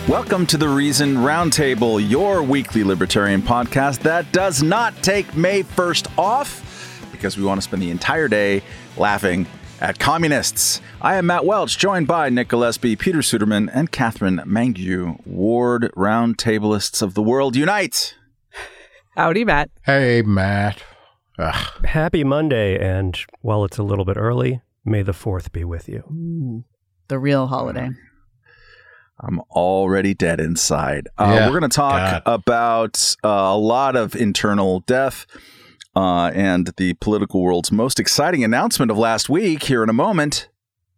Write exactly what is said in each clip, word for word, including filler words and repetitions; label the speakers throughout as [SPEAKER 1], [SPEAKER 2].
[SPEAKER 1] Welcome to the Reason Roundtable, your weekly libertarian podcast that does not take May first off because we want to spend the entire day laughing at communists. I am Matt Welch, joined by Nick Gillespie, Peter Suderman, and Catherine Mangu. Ward Roundtablists of the world, unite!
[SPEAKER 2] Howdy, Matt.
[SPEAKER 3] Hey, Matt. Ugh.
[SPEAKER 4] Happy Monday, and while it's a little bit early, may the fourth be with you.
[SPEAKER 2] Ooh, the real holiday.
[SPEAKER 1] I'm already dead inside. Uh,
[SPEAKER 3] Yeah,
[SPEAKER 1] we're going to talk
[SPEAKER 3] God.
[SPEAKER 1] about uh, a lot of internal death uh, and the political world's most exciting announcement of last week here in a moment.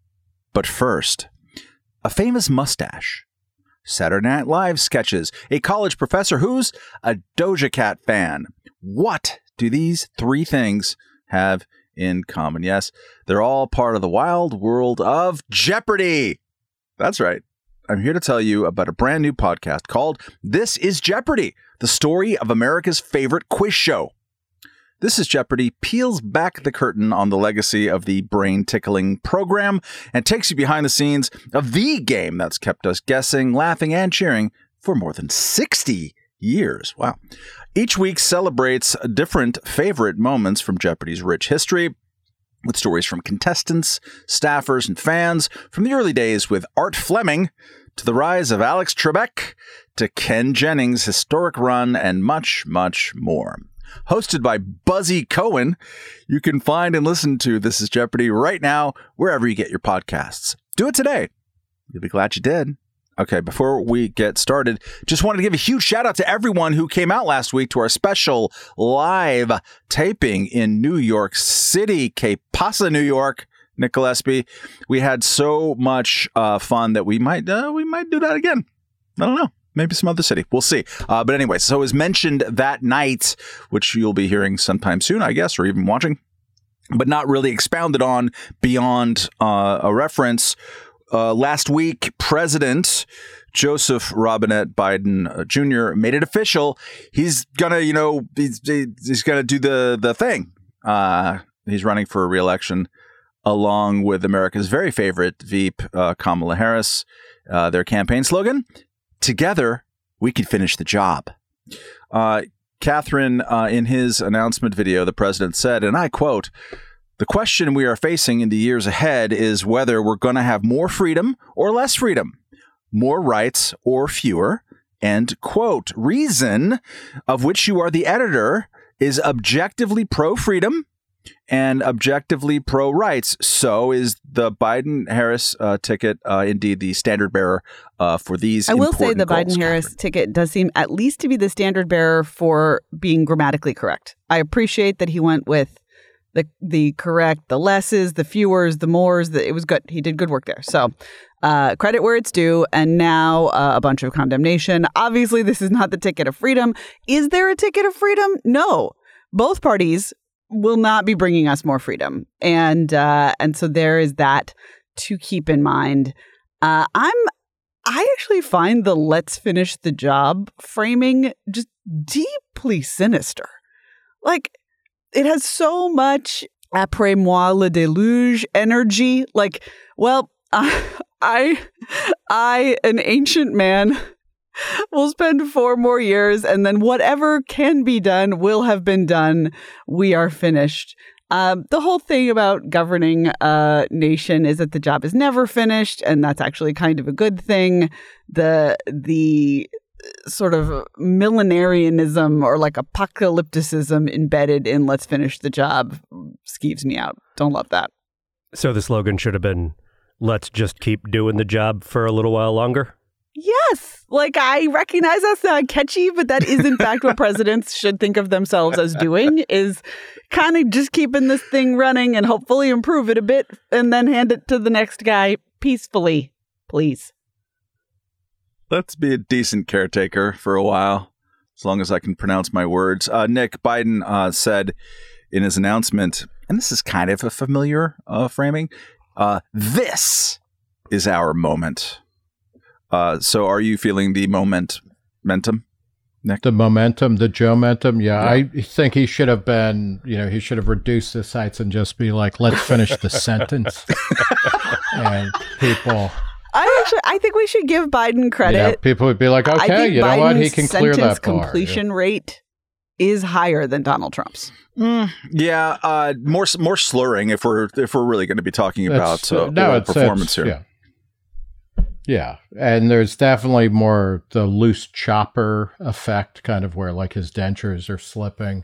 [SPEAKER 1] But first, a famous mustache, Saturday Night Live sketches, a college professor who's a Doja Cat fan. What do these three things have in common? Yes, they're all part of the wild world of Jeopardy! That's right. I'm here to tell you about a brand new podcast called This is Jeopardy! The story of America's favorite quiz show. This is Jeopardy! Peels back the curtain on the legacy of the brain-tickling program and takes you behind the scenes of the game that's kept us guessing, laughing, and cheering for more than sixty years. Wow. Each week celebrates different favorite moments from Jeopardy's rich history, with stories from contestants, staffers, and fans, from the early days with Art Fleming to the rise of Alex Trebek to Ken Jennings' historic run, and much, much more. Hosted by Buzzy Cohen, you can find and listen to This is Jeopardy! Right now, wherever you get your podcasts. Do it today. You'll be glad you did. Okay, before we get started, just wanted to give a huge shout out to everyone who came out last week to our special live taping in New York City, Cape Pasa, New York. Nick Gillespie, we had so much uh, fun that we might uh, we might do that again. I don't know. Maybe some other city. We'll see. Uh, but anyway, so it was mentioned that night, which you'll be hearing sometime soon, I guess, or even watching, but not really expounded on beyond uh, a reference. Uh, last week, President Joseph Robinette Biden uh, Junior made it official. He's gonna, you know, he's, he's gonna do the the thing. Uh, he's running for re-election along with America's very favorite V P, uh, Kamala Harris. Uh, their campaign slogan: "Together, we can finish the job." Uh, Catherine, uh, in his announcement video, the president said, and I quote, "The question we are facing in the years ahead is whether we're going to have more freedom or less freedom, more rights or fewer." And quote, "Reason, of which you are the editor, is objectively pro-freedom and objectively pro-rights. So is the Biden-Harris uh, ticket uh, indeed the standard bearer uh, for these
[SPEAKER 2] I will say the
[SPEAKER 1] goals,
[SPEAKER 2] Biden-Harris
[SPEAKER 1] Catherine?
[SPEAKER 2] ticket does seem at least to be the standard bearer for being grammatically correct. I appreciate that he went with the the correct, the lesses, the fewers, the mores. The, it was good. He did good work there. So uh, credit where it's due. And now uh, a bunch of condemnation. Obviously, this is not the ticket of freedom. Is there a ticket of freedom? No. Both parties will not be bringing us more freedom. And uh, and so there is that to keep in mind. Uh, I'm I actually find the "let's finish the job" framing just deeply sinister. Like, it has so much après moi le déluge energy. Like, well, I, I, I, an ancient man, will spend four more years, and then whatever can be done will have been done. We are finished. Um, the whole thing about governing a nation is that the job is never finished, and that's actually kind of a good thing. The the sort of millenarianism or like apocalypticism embedded in "let's finish the job" skeeves me out. Don't love that.
[SPEAKER 4] So the slogan should have been, "Let's just keep doing the job for a little while longer."
[SPEAKER 2] Yes. Like, I recognize that's not catchy, but that is in fact what presidents should think of themselves as doing, is kind of just keeping this thing running and hopefully improve it a bit and then hand it to the next guy peacefully, please.
[SPEAKER 1] Let's be a decent caretaker for a while, as long as I can pronounce my words. Uh, Nick, Biden uh, said in his announcement, and this is kind of a familiar uh, framing, uh, "This is our moment." Uh, so are you feeling the moment, momentum, Nick?
[SPEAKER 3] The momentum, the Joe-mentum, yeah,
[SPEAKER 1] Yeah.
[SPEAKER 3] I think he should have been, you know, he should have reduced the sites and just be like, let's finish the sentence. And people
[SPEAKER 2] I actually, I think we should give Biden credit.
[SPEAKER 3] You know, people would be like,
[SPEAKER 2] I
[SPEAKER 3] okay,
[SPEAKER 2] think
[SPEAKER 3] you know
[SPEAKER 2] Biden's
[SPEAKER 3] what? He can clear
[SPEAKER 2] sentence
[SPEAKER 3] that bar.
[SPEAKER 2] completion rate is higher than Donald Trump's.
[SPEAKER 1] Mm, yeah, uh, more more slurring if we're if we're really going to be talking about
[SPEAKER 3] It's,
[SPEAKER 1] uh,
[SPEAKER 3] no,
[SPEAKER 1] oral
[SPEAKER 3] it's,
[SPEAKER 1] performance
[SPEAKER 3] it's,
[SPEAKER 1] here.
[SPEAKER 3] Yeah. yeah, and there's definitely more the loose chopper effect, kind of where like his dentures are slipping.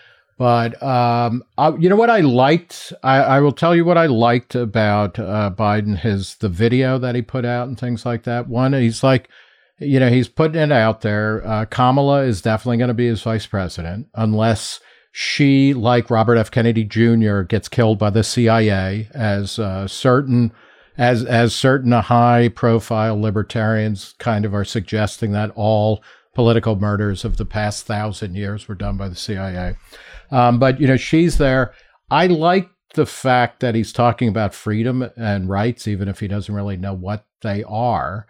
[SPEAKER 3] But um, I, you know what I liked? I, I will tell you what I liked about uh, Biden, his the video that he put out and things like that. One, he's like, you know, he's putting it out there. Uh, Kamala is definitely going to be his vice president unless she, like Robert F. Kennedy Junior, gets killed by the C I A, as uh, certain as as certain high-profile libertarians kind of are suggesting that all political murders of the past thousand years were done by the C I A. Um, but, you know, she's there. I like the fact that he's talking about freedom and rights, even if he doesn't really know what they are.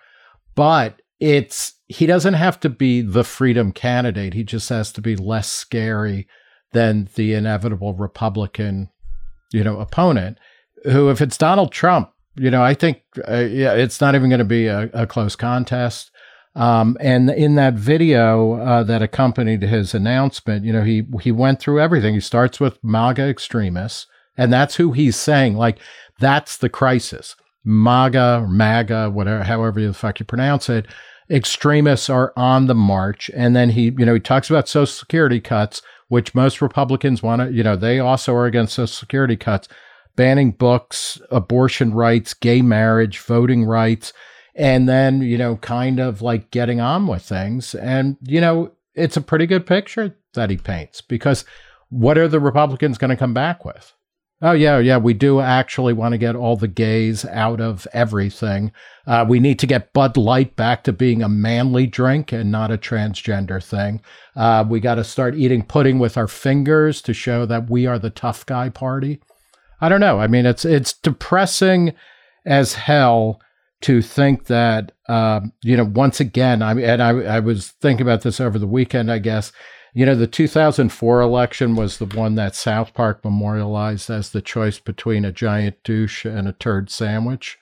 [SPEAKER 3] But it's he doesn't have to be the freedom candidate. He just has to be less scary than the inevitable Republican, you know, opponent, who, if it's Donald Trump, you know, I think uh, yeah, it's not even going to be a, a close contest. Um, and in that video uh, that accompanied his announcement, you know, he he went through everything. He starts with MAGA extremists, and that's who he's saying, like, that's the crisis. MAGA, or MAGA, whatever, however the fuck you pronounce it, extremists are on the march. And then he, you know, he talks about Social Security cuts, which most Republicans want to, you know, they also are against Social Security cuts, banning books, abortion rights, gay marriage, voting rights. And then, you know, kind of like getting on with things. And, you know, it's a pretty good picture that he paints, because what are the Republicans going to come back with? Oh, yeah, yeah, we do actually want to get all the gays out of everything. Uh, we need to get Bud Light back to being a manly drink and not a transgender thing. Uh, we got to start eating pudding with our fingers to show that we are the tough guy party. I don't know. I mean, it's it's depressing as hell to think that, um, you know, once again, I mean, and I, I was thinking about this over the weekend, I guess, you know, the two thousand four election was the one that South Park memorialized as the choice between a giant douche and a turd sandwich.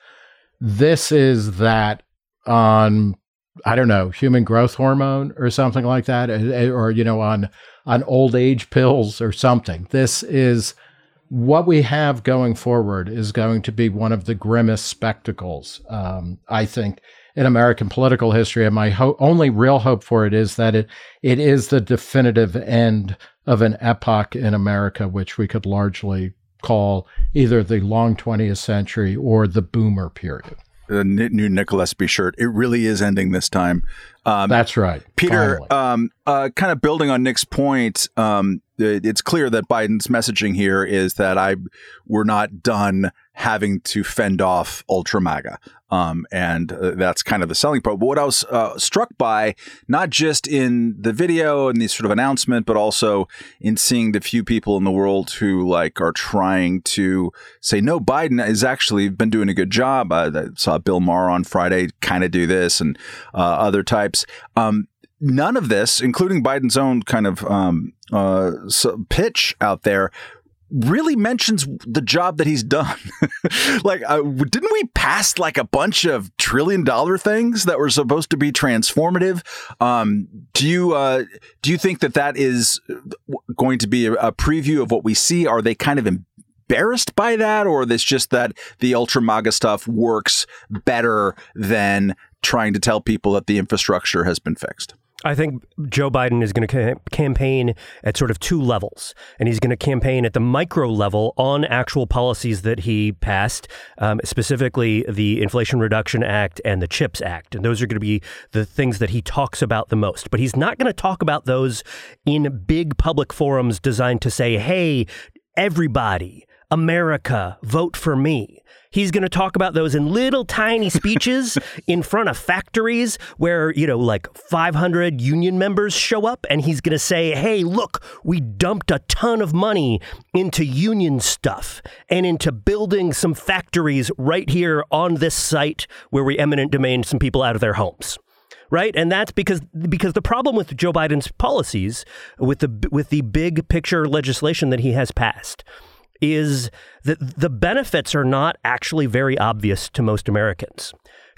[SPEAKER 3] This is that on, I don't know, human growth hormone or something like that, or, you know, on, on old age pills or something. This is what we have going forward is going to be one of the grimmest spectacles, um, I think, in American political history. And my ho- only real hope for it is that it it is the definitive end of an epoch in America, which we could largely call either the long twentieth century or the boomer period.
[SPEAKER 1] The new Nicholas B. shirt. It really is ending this time. Um,
[SPEAKER 3] That's right.
[SPEAKER 1] Peter, um, uh, kind of building on Nick's point, um, it, it's clear that Biden's messaging here is that I we're not done having to fend off ultra MAGA. Um, and uh, that's kind of the selling point. But what I was uh, struck by, not just in the video and the sort of announcement, but also in seeing the few people in the world who like are trying to say, no, Biden has actually been doing a good job. Uh, I saw Bill Maher on Friday kind of do this, and uh, other types. Um, none of this, including Biden's own kind of um, uh, pitch out there, really mentions the job that he's done. Like, uh, didn't we pass like a bunch of trillion dollar things that were supposed to be transformative? Um, do you uh, do you think that that is going to be a, a preview of what we see? Are they kind of embarrassed by that, or is this just that the ultra MAGA stuff works better than trying to tell people that the infrastructure has been fixed?
[SPEAKER 4] I think Joe Biden is going to ca- campaign at sort of two levels, and he's going to campaign at the micro level on actual policies that he passed, um, specifically the Inflation Reduction Act and the CHIPS Act. And those are going to be the things that he talks about the most. But he's not going to talk about those in big public forums designed to say, hey, everybody, America, vote for me. He's going to talk about those in little tiny speeches in front of factories where, you know, like five hundred union members show up, and he's going to say, hey, look, we dumped a ton of money into union stuff and into building some factories right here on this site where we eminent domain some people out of their homes. Right. And that's because because the problem with Joe Biden's policies, with the with the big picture legislation that he has passed, is that the benefits are not actually very obvious to most Americans.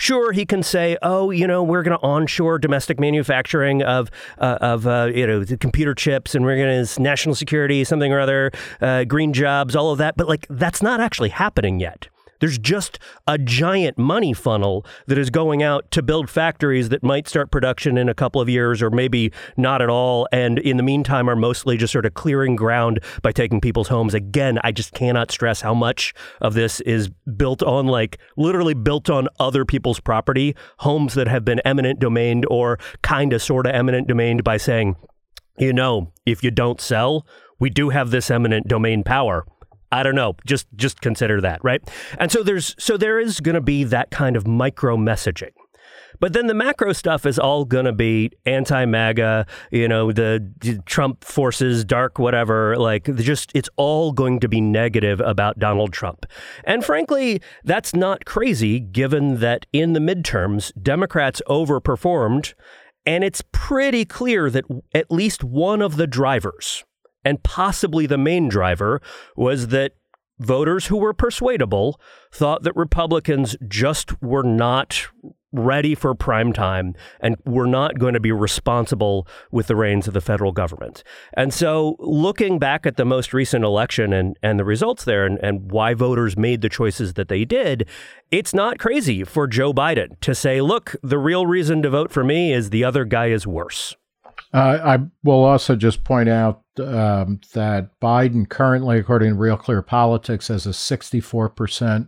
[SPEAKER 4] Sure, he can say, oh, you know, we're going to onshore domestic manufacturing of, uh, of uh, you know, the computer chips, and we're going to national security, something or other, uh, green jobs, all of that. But like, that's not actually happening yet. There's just a giant money funnel that is going out to build factories that might start production in a couple of years or maybe not at all. And in the meantime, are mostly just sort of clearing ground by taking people's homes. Again, I just cannot stress how much of this is built on, like, literally built on other people's property, homes that have been eminent domained or kind of sort of eminent domained by saying, you know, if you don't sell, we do have this eminent domain power. I don't know. Just just consider that, right? And so there's so there is going to be that kind of micro messaging. But then the macro stuff is all going to be anti-MAGA, you know, the, the Trump forces, dark, whatever, like just it's all going to be negative about Donald Trump. And frankly, that's not crazy, given that in the midterms, Democrats overperformed. And it's pretty clear that at least one of the drivers, and possibly the main driver, was that voters who were persuadable thought that Republicans just were not ready for prime time and were not going to be responsible with the reins of the federal government. And so looking back at the most recent election and, and the results there and, and why voters made the choices that they did, it's not crazy for Joe Biden to say, look, the real reason to vote for me is the other guy is worse.
[SPEAKER 3] Uh, I will also just point out um, that Biden currently, according to Real Clear Politics, has a sixty-four percent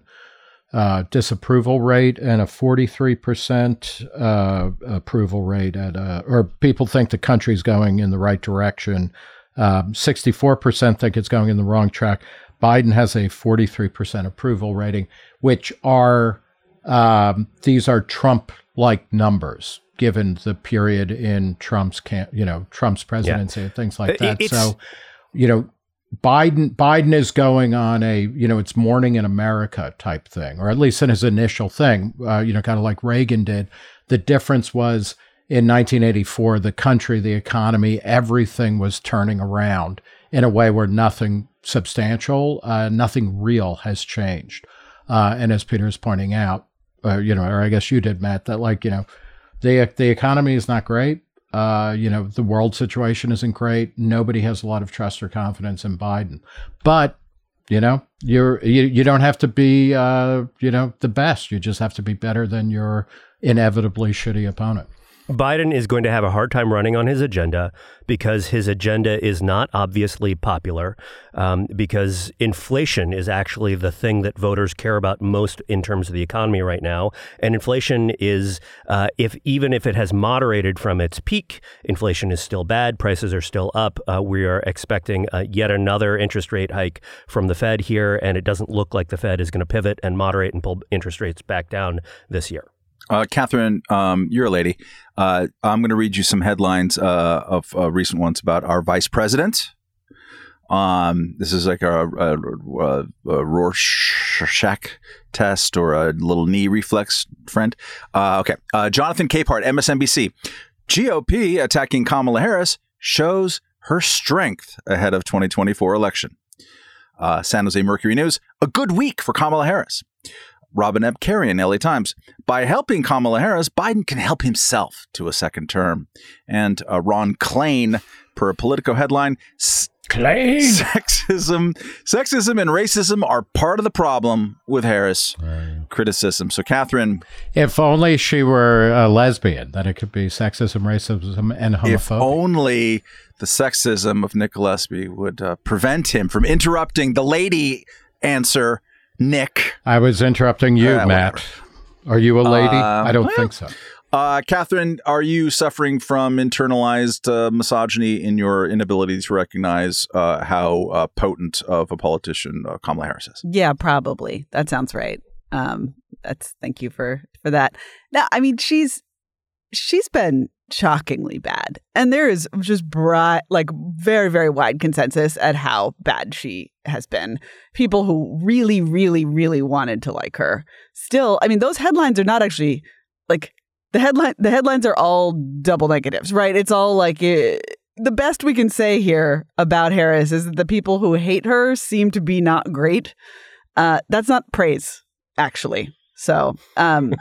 [SPEAKER 3] uh, disapproval rate and a forty-three percent uh, approval rate. At uh, or people think the country's going in the right direction. Um, sixty-four percent think it's going in the wrong track. Biden has a forty-three percent approval rating, which are um, these are Trump-like numbers, given the period in Trump's, camp, you know, Trump's presidency yeah. and things like that. It's, so, you know, Biden Biden is going on a, you know, it's morning in America type thing, or at least in his initial thing, uh, you know, kind of like Reagan did. The difference was in nineteen eighty-four, the country, the economy, everything was turning around in a way where nothing substantial, uh, nothing real has changed. Uh, and as Peter is pointing out, uh, you know, or I guess you did, Matt, that like, you know, The the economy is not great. Uh, you know, the world situation isn't great. Nobody has a lot of trust or confidence in Biden. But, you know, you're you, you don't have to be, uh, you know, the best. You just have to be better than your inevitably shitty opponent.
[SPEAKER 4] Biden is going to have a hard time running on his agenda because his agenda is not obviously popular, um, because inflation is actually the thing that voters care about most in terms of the economy right now. And inflation is, uh, if even if it has moderated from its peak, inflation is still bad. Prices are still up. Uh, we are expecting uh, yet another interest rate hike from the Fed here, and it doesn't look like the Fed is going to pivot and moderate and pull interest rates back down this year.
[SPEAKER 1] Uh, Catherine, um, you're a lady. Uh, I'm going to read you some headlines uh, of uh, recent ones about our vice president. Um, this is like a, a, a, a Rorschach test or a little knee reflex, friend. Uh, okay. Uh, Jonathan Capehart, M S N B C. G O P attacking Kamala Harris shows her strength ahead of twenty twenty-four election. Uh, San Jose Mercury News, a good week for Kamala Harris. Robin Ebkarian, L A Times. By helping Kamala Harris, Biden can help himself to a second term. And uh, Ron Klain, per a Politico headline,
[SPEAKER 3] Klain.
[SPEAKER 1] Sexism, sexism and racism are part of the problem with Harris. Right. Criticism. So, Catherine.
[SPEAKER 3] If only she were a lesbian, then it could be sexism, racism, and homophobia.
[SPEAKER 1] If only the sexism of Nick Gillespie would uh, prevent him from interrupting the lady answer. Nick.
[SPEAKER 3] I was interrupting you, uh, Matt. Whatever. Are you a lady? Uh, I don't well, think so.
[SPEAKER 1] Uh, Catherine, are you suffering from internalized uh, misogyny in your inability to recognize uh, how uh, potent of a politician uh, Kamala Harris is?
[SPEAKER 2] Yeah, probably. That sounds right. Um, that's thank you for for that. Now, I mean, she's she's been shockingly bad, and there is just broad, like very, very wide consensus at how bad she has been. People who really, really, really wanted to like her. Still, I mean, those headlines are not actually like the headline. The headlines are all double negatives, right? It's all like it, the best we can say here about Harris is that the people who hate her seem to be not great. Uh, that's not praise, actually. So um,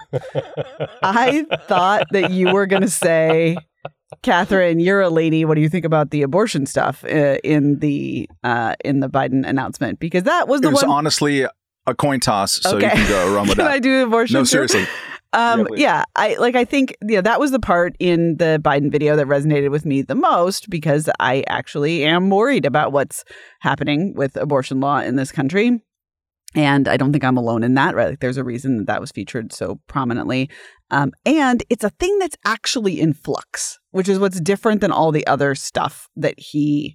[SPEAKER 2] I thought that you were going to say, Catherine, you're a lady. What do you think about the abortion stuff uh, in the uh, in the Biden announcement? Because that was the
[SPEAKER 1] it was
[SPEAKER 2] one.
[SPEAKER 1] honestly a coin toss, so
[SPEAKER 2] Okay.
[SPEAKER 1] you can go run with
[SPEAKER 2] Can
[SPEAKER 1] that.
[SPEAKER 2] I do abortion?
[SPEAKER 1] No,
[SPEAKER 2] too?
[SPEAKER 1] seriously.
[SPEAKER 2] Um,
[SPEAKER 1] Yeah, please.
[SPEAKER 2] yeah, I like. I think you know that was the part in the Biden video that resonated with me the most because I actually am worried about what's happening with abortion law in this country, and I don't think I'm alone in that. Right? Like, there's a reason that that was featured so prominently, um, and it's a thing that's actually in flux, which is what's different than all the other stuff that he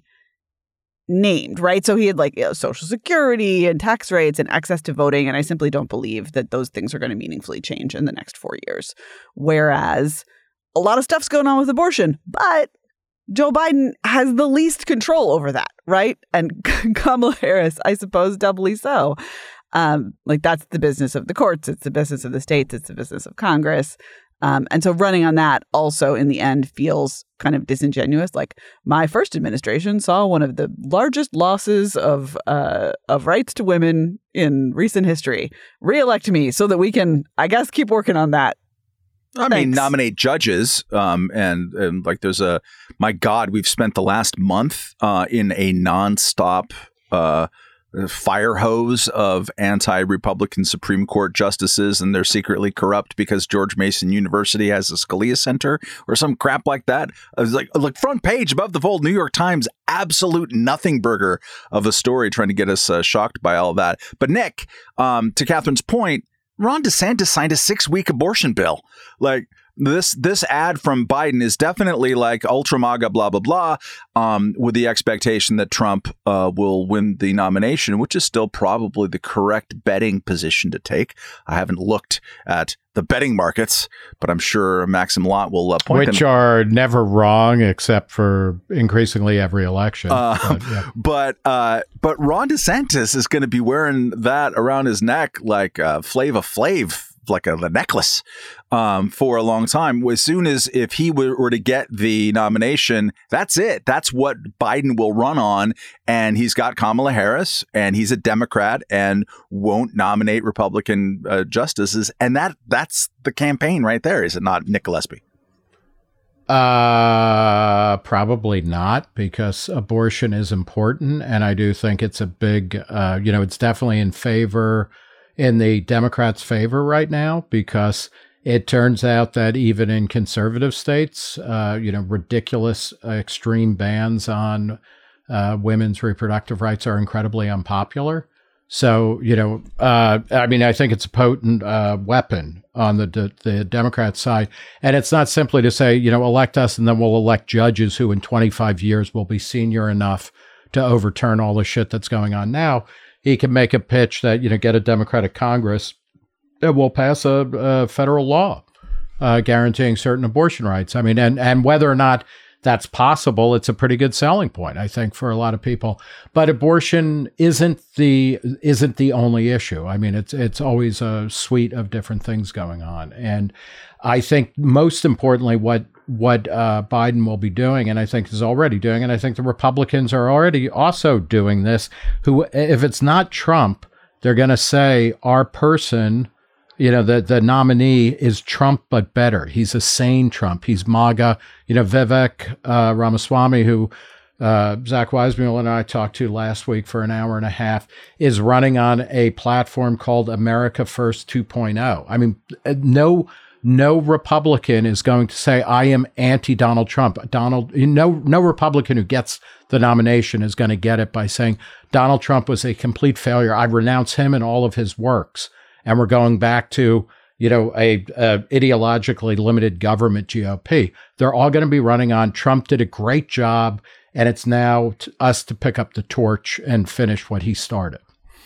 [SPEAKER 2] named, right? So he had like you know, Social Security and tax rates and access to voting. And I simply don't believe that those things are going to meaningfully change in the next four years. Whereas a lot of stuff's going on with abortion, but Joe Biden has the least control over that, right? And Kamala Harris, I suppose, doubly so. Um, like that's the business of the courts. It's the business of the states. It's the business of Congress. Um, and so running on that also in the end feels kind of disingenuous. Like my first administration saw one of the largest losses of uh, of rights to women in recent history. Reelect me so that we can, I guess, keep working on that.
[SPEAKER 1] I mean,
[SPEAKER 2] Thanks.
[SPEAKER 1] nominate judges, um, and and like there's a, my God, we've spent the last month uh, in a nonstop uh, fire hose of anti-Republican Supreme Court justices, and they're secretly corrupt because George Mason University has a Scalia Center or some crap like that. It was like like front page above the fold, New York Times, absolute nothing burger of a story trying to get us uh, shocked by all that. But Nick, um, to Catherine's point, Ron DeSantis signed a six-week abortion bill. Like this, this ad from Biden is definitely like ultra MAGA, blah blah blah, um, with the expectation that Trump uh, will win the nomination, which is still probably the correct betting position to take. I haven't looked at the betting markets, but I'm sure Maxim Lott will uh, point
[SPEAKER 3] Which
[SPEAKER 1] them.
[SPEAKER 3] are never wrong, except for increasingly every election.
[SPEAKER 1] Uh,
[SPEAKER 3] but, yeah.
[SPEAKER 1] but uh, but Ron DeSantis is going to be wearing that around his neck like uh, Flava Flav, like a, a necklace, um, for a long time. As soon as if he were, were to get the nomination, that's it. That's what Biden will run on. And he's got Kamala Harris, and he's a Democrat, and won't nominate Republican uh, justices. And that that's the campaign right there, is it not, Nick Gillespie?
[SPEAKER 3] Uh, probably not, because abortion is important. And I do think it's a big, uh, you know, it's definitely in favor, in the Democrats' favor right now, because it turns out that even in conservative states, uh, you know, ridiculous uh, extreme bans on uh, women's reproductive rights are incredibly unpopular. So, you know, uh, I mean, I think it's a potent uh, weapon on the, the the Democrat side. And it's not simply to say, you know, elect us and then we'll elect judges who in twenty-five years will be senior enough to overturn all the shit that's going on now. He can make a pitch that, you know, get a Democratic Congress that will pass a, a federal law uh, guaranteeing certain abortion rights. I mean, and, and whether or not that's possible, it's a pretty good selling point, I think, for a lot of people. But abortion isn't the isn't the only issue. I mean, it's it's always a suite of different things going on. And I think most importantly, what what uh, Biden will be doing, and I think is already doing, and I think the Republicans are already also doing this, who, if it's not Trump, they're going to say our person, you know, the, the nominee is Trump, but better. He's a sane Trump. He's MAGA. You know, Vivek uh, Ramaswamy, who uh, Zach Weismuller and I talked to last week for an hour and a half, is running on a platform called America First two point oh. I mean, no no Republican is going to say, I am anti-Donald Trump. Donald, no, no Republican who gets the nomination is going to get it by saying Donald Trump was a complete failure. I renounce him and all of his works. And we're going back to, you know, a, a ideologically limited government G O P. They're all going to be running on Trump did a great job, and it's now t- us to pick up the torch and finish what he started.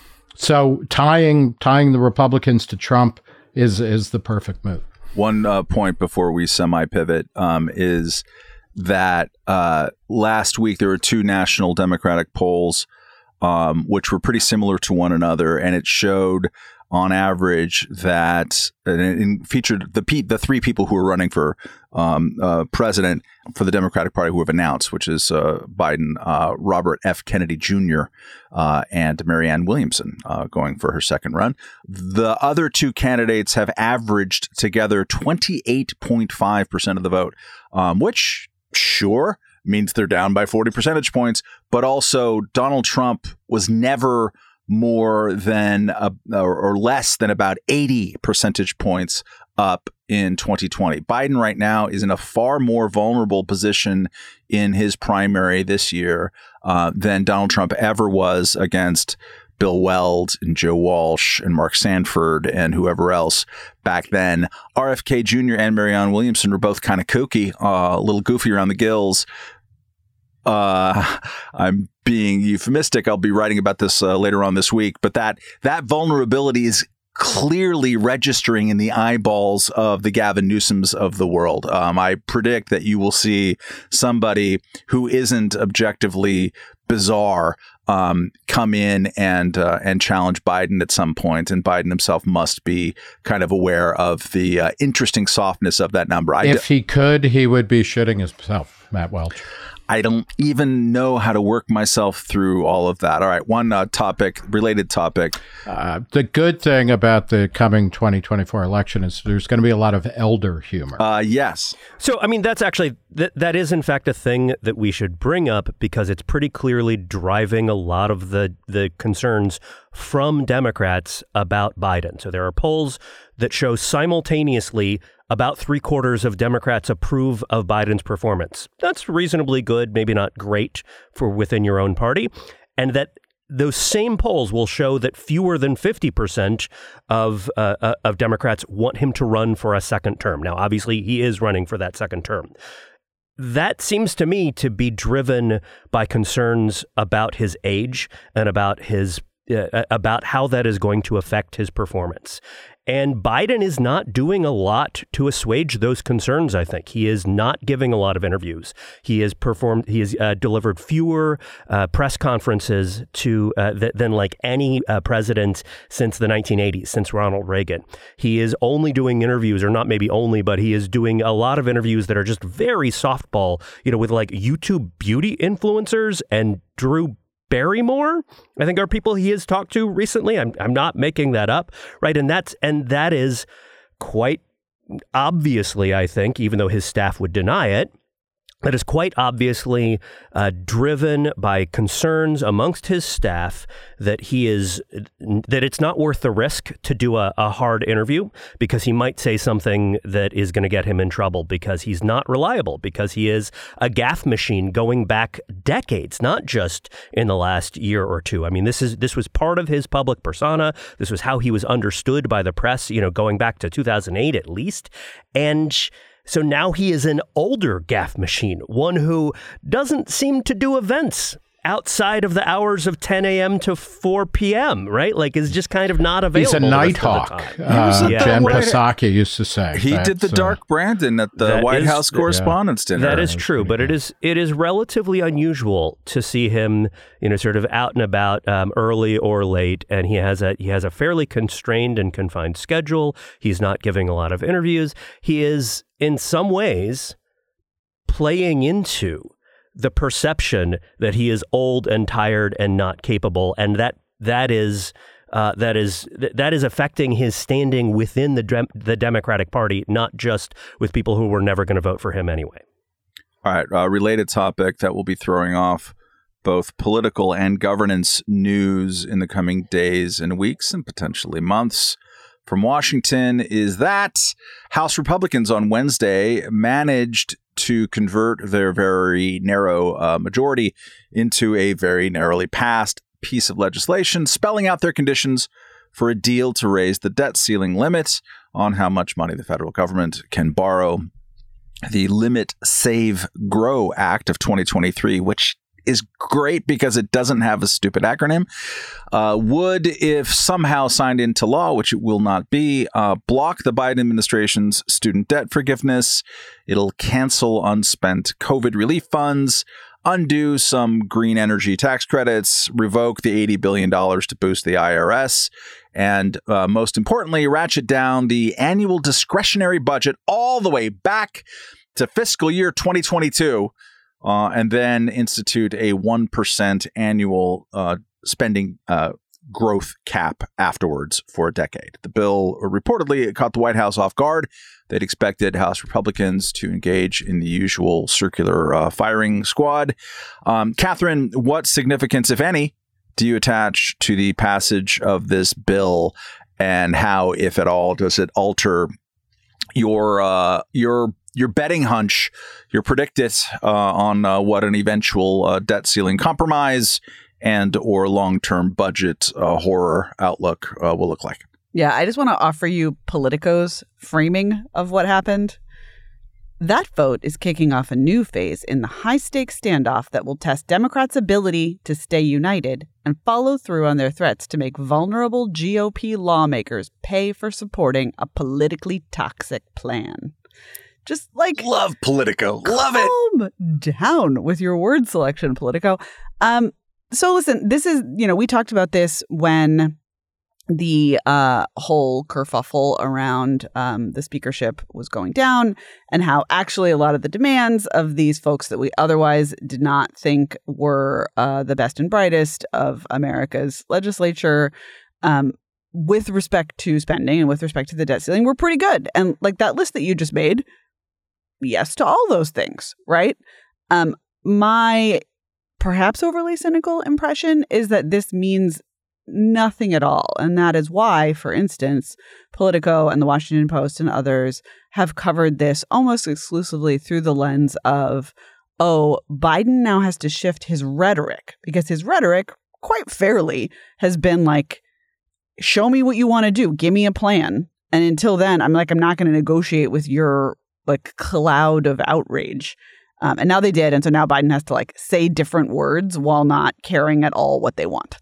[SPEAKER 3] So tying tying the Republicans to Trump is is the perfect move.
[SPEAKER 1] One uh, point before we semi-pivot um, is that uh, last week there were two national Democratic polls um, which were pretty similar to one another, and it showed on average that and it featured the the three people who are running for um, uh, president for the Democratic Party who have announced, which is uh, Biden, uh, Robert F. Kennedy Junior, uh, and Marianne Williamson uh, going for her second run. The other two candidates have averaged together twenty-eight point five percent of the vote, um, which, sure, means they're down by forty percentage points, but also Donald Trump was never more than uh, or less than about eighty percentage points up in twenty twenty. Biden right now is in a far more vulnerable position in his primary this year uh, than Donald Trump ever was against Bill Weld and Joe Walsh and Mark Sanford and whoever else back then. R F K Junior and Marianne Williamson were both kind of kooky, uh, a little goofy around the gills. Uh, I'm being euphemistic. I'll be writing about this uh, later on this week, but that that vulnerability is clearly registering in the eyeballs of the Gavin Newsoms of the world. Um, I predict that you will see somebody who isn't objectively bizarre um, come in and uh, and challenge Biden at some point, and Biden himself must be kind of aware of the uh, interesting softness of that number. I
[SPEAKER 3] if d- he could, he would be shitting himself, Matt Welch.
[SPEAKER 1] I don't even know how to work myself through all of that. All right, one uh, topic, related topic.
[SPEAKER 3] Uh, the good thing about the coming twenty twenty-four election is there's going to be a lot of elder humor.
[SPEAKER 1] Uh, yes.
[SPEAKER 4] So, I mean, that's actually, that that is in fact a thing that we should bring up because it's pretty clearly driving a lot of the, the concerns from Democrats about Biden. So there are polls that show simultaneously about three quarters of Democrats approve of Biden's performance. That's reasonably good, maybe not great for within your own party. And that those same polls will show that fewer than fifty percent of uh, uh, of Democrats want him to run for a second term. Now, obviously, he is running for that second term. That seems to me to be driven by concerns about his age and about his uh, about how that is going to affect his performance. And Biden is not doing a lot to assuage those concerns, I think. He is not giving a lot of interviews. He has performed, he has uh, delivered fewer uh, press conferences to uh, th- than like any uh, president since the nineteen eighties, since Ronald Reagan. He is only doing interviews, or not maybe only, but he is doing a lot of interviews that are just very softball, you know, with like YouTube beauty influencers and Drew Barrymore, I think, are people he has talked to recently. I'm I'm not making that up, right? And that's and that is quite obviously, I think, even though his staff would deny it, that is quite obviously uh, driven by concerns amongst his staff that he is that it's not worth the risk to do a, a hard interview because he might say something that is going to get him in trouble because he's not reliable, because he is a gaffe machine going back decades, not just in the last year or two. I mean, this is this was part of his public persona. This was how he was understood by the press, you know, going back to two thousand eight at least. And so now he is an older gaffe machine, one who doesn't seem to do events outside of the hours of ten a.m. to four p.m., right? Like, is just kind of not available.
[SPEAKER 3] He's a nighthawk. Uh,
[SPEAKER 1] yeah.
[SPEAKER 3] Jen Psaki used to say.
[SPEAKER 1] He
[SPEAKER 3] That's,
[SPEAKER 1] did the Dark uh, Brandon at the White is, House Correspondents'
[SPEAKER 3] yeah.
[SPEAKER 1] Dinner.
[SPEAKER 4] That is true, but it is it is relatively unusual to see him, you know, sort of out and about um, early or late, and he has a he has a fairly constrained and confined schedule. He's not giving a lot of interviews. He is, in some ways, playing into the perception that he is old and tired and not capable, and that that is uh, that is that is affecting his standing within the Dem- the Democratic Party, not just with people who were never going to vote for him anyway.
[SPEAKER 1] All right, uh, related topic that will be throwing off both political and governance news in the coming days and weeks and potentially months from Washington is that House Republicans on Wednesday managed to convert their very narrow uh, majority into a very narrowly passed piece of legislation, spelling out their conditions for a deal to raise the debt ceiling limit on how much money the federal government can borrow. The Limit Save Grow Act of twenty twenty-three, which is great because it doesn't have a stupid acronym, uh, would, if somehow signed into law, which it will not be, uh, block the Biden administration's student debt forgiveness. It'll cancel unspent COVID relief funds, undo some green energy tax credits, revoke the eighty billion dollars to boost the I R S, and uh, most importantly, ratchet down the annual discretionary budget all the way back to fiscal year twenty twenty-two, uh, and then institute a one percent annual uh, spending uh, growth cap afterwards for a decade. The bill reportedly caught the White House off guard. They'd expected House Republicans to engage in the usual circular uh, firing squad. Um, Catherine, what significance, if any, do you attach to the passage of this bill, and how, if at all, does it alter your uh, your your betting hunch, your predicted uh, on uh, what an eventual uh, debt ceiling compromise and or long-term budget uh, horror outlook uh, will look like?
[SPEAKER 2] Yeah, I just want to offer you Politico's framing of what happened. That vote is kicking off a new phase in the high-stakes standoff that will test Democrats' ability to stay united and follow through on their threats to make vulnerable G O P lawmakers pay for supporting a politically toxic plan. Just like...
[SPEAKER 1] Love Politico. Love it.
[SPEAKER 2] Calm down with your word selection, Politico. Um, so listen, this is, you know, we talked about this when the uh, whole kerfuffle around um, the speakership was going down, and how actually a lot of the demands of these folks that we otherwise did not think were uh, the best and brightest of America's legislature, um, with respect to spending and with respect to the debt ceiling, were pretty good. And like that list that you just made, yes to all those things, right? Um, my perhaps overly cynical impression is that this means nothing at all. And that is why, for instance, Politico and the Washington Post and others have covered this almost exclusively through the lens of, oh, Biden now has to shift his rhetoric, because his rhetoric, quite fairly, has been like, show me what you want to do. Give me a plan. And until then, I'm like, I'm not going to negotiate with your like cloud of outrage. Um, and now they did. And so now Biden has to like say different words while not caring at all what they want.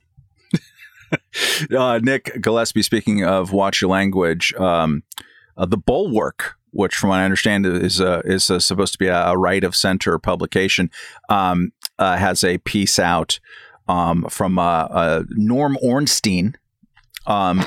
[SPEAKER 1] uh, Nick Gillespie, speaking of watch your language, um, uh, the Bulwark, which from what I understand is uh, is uh, supposed to be a, a right of center publication, um, uh, has a piece out um, from uh, uh, Norm Ornstein. Um,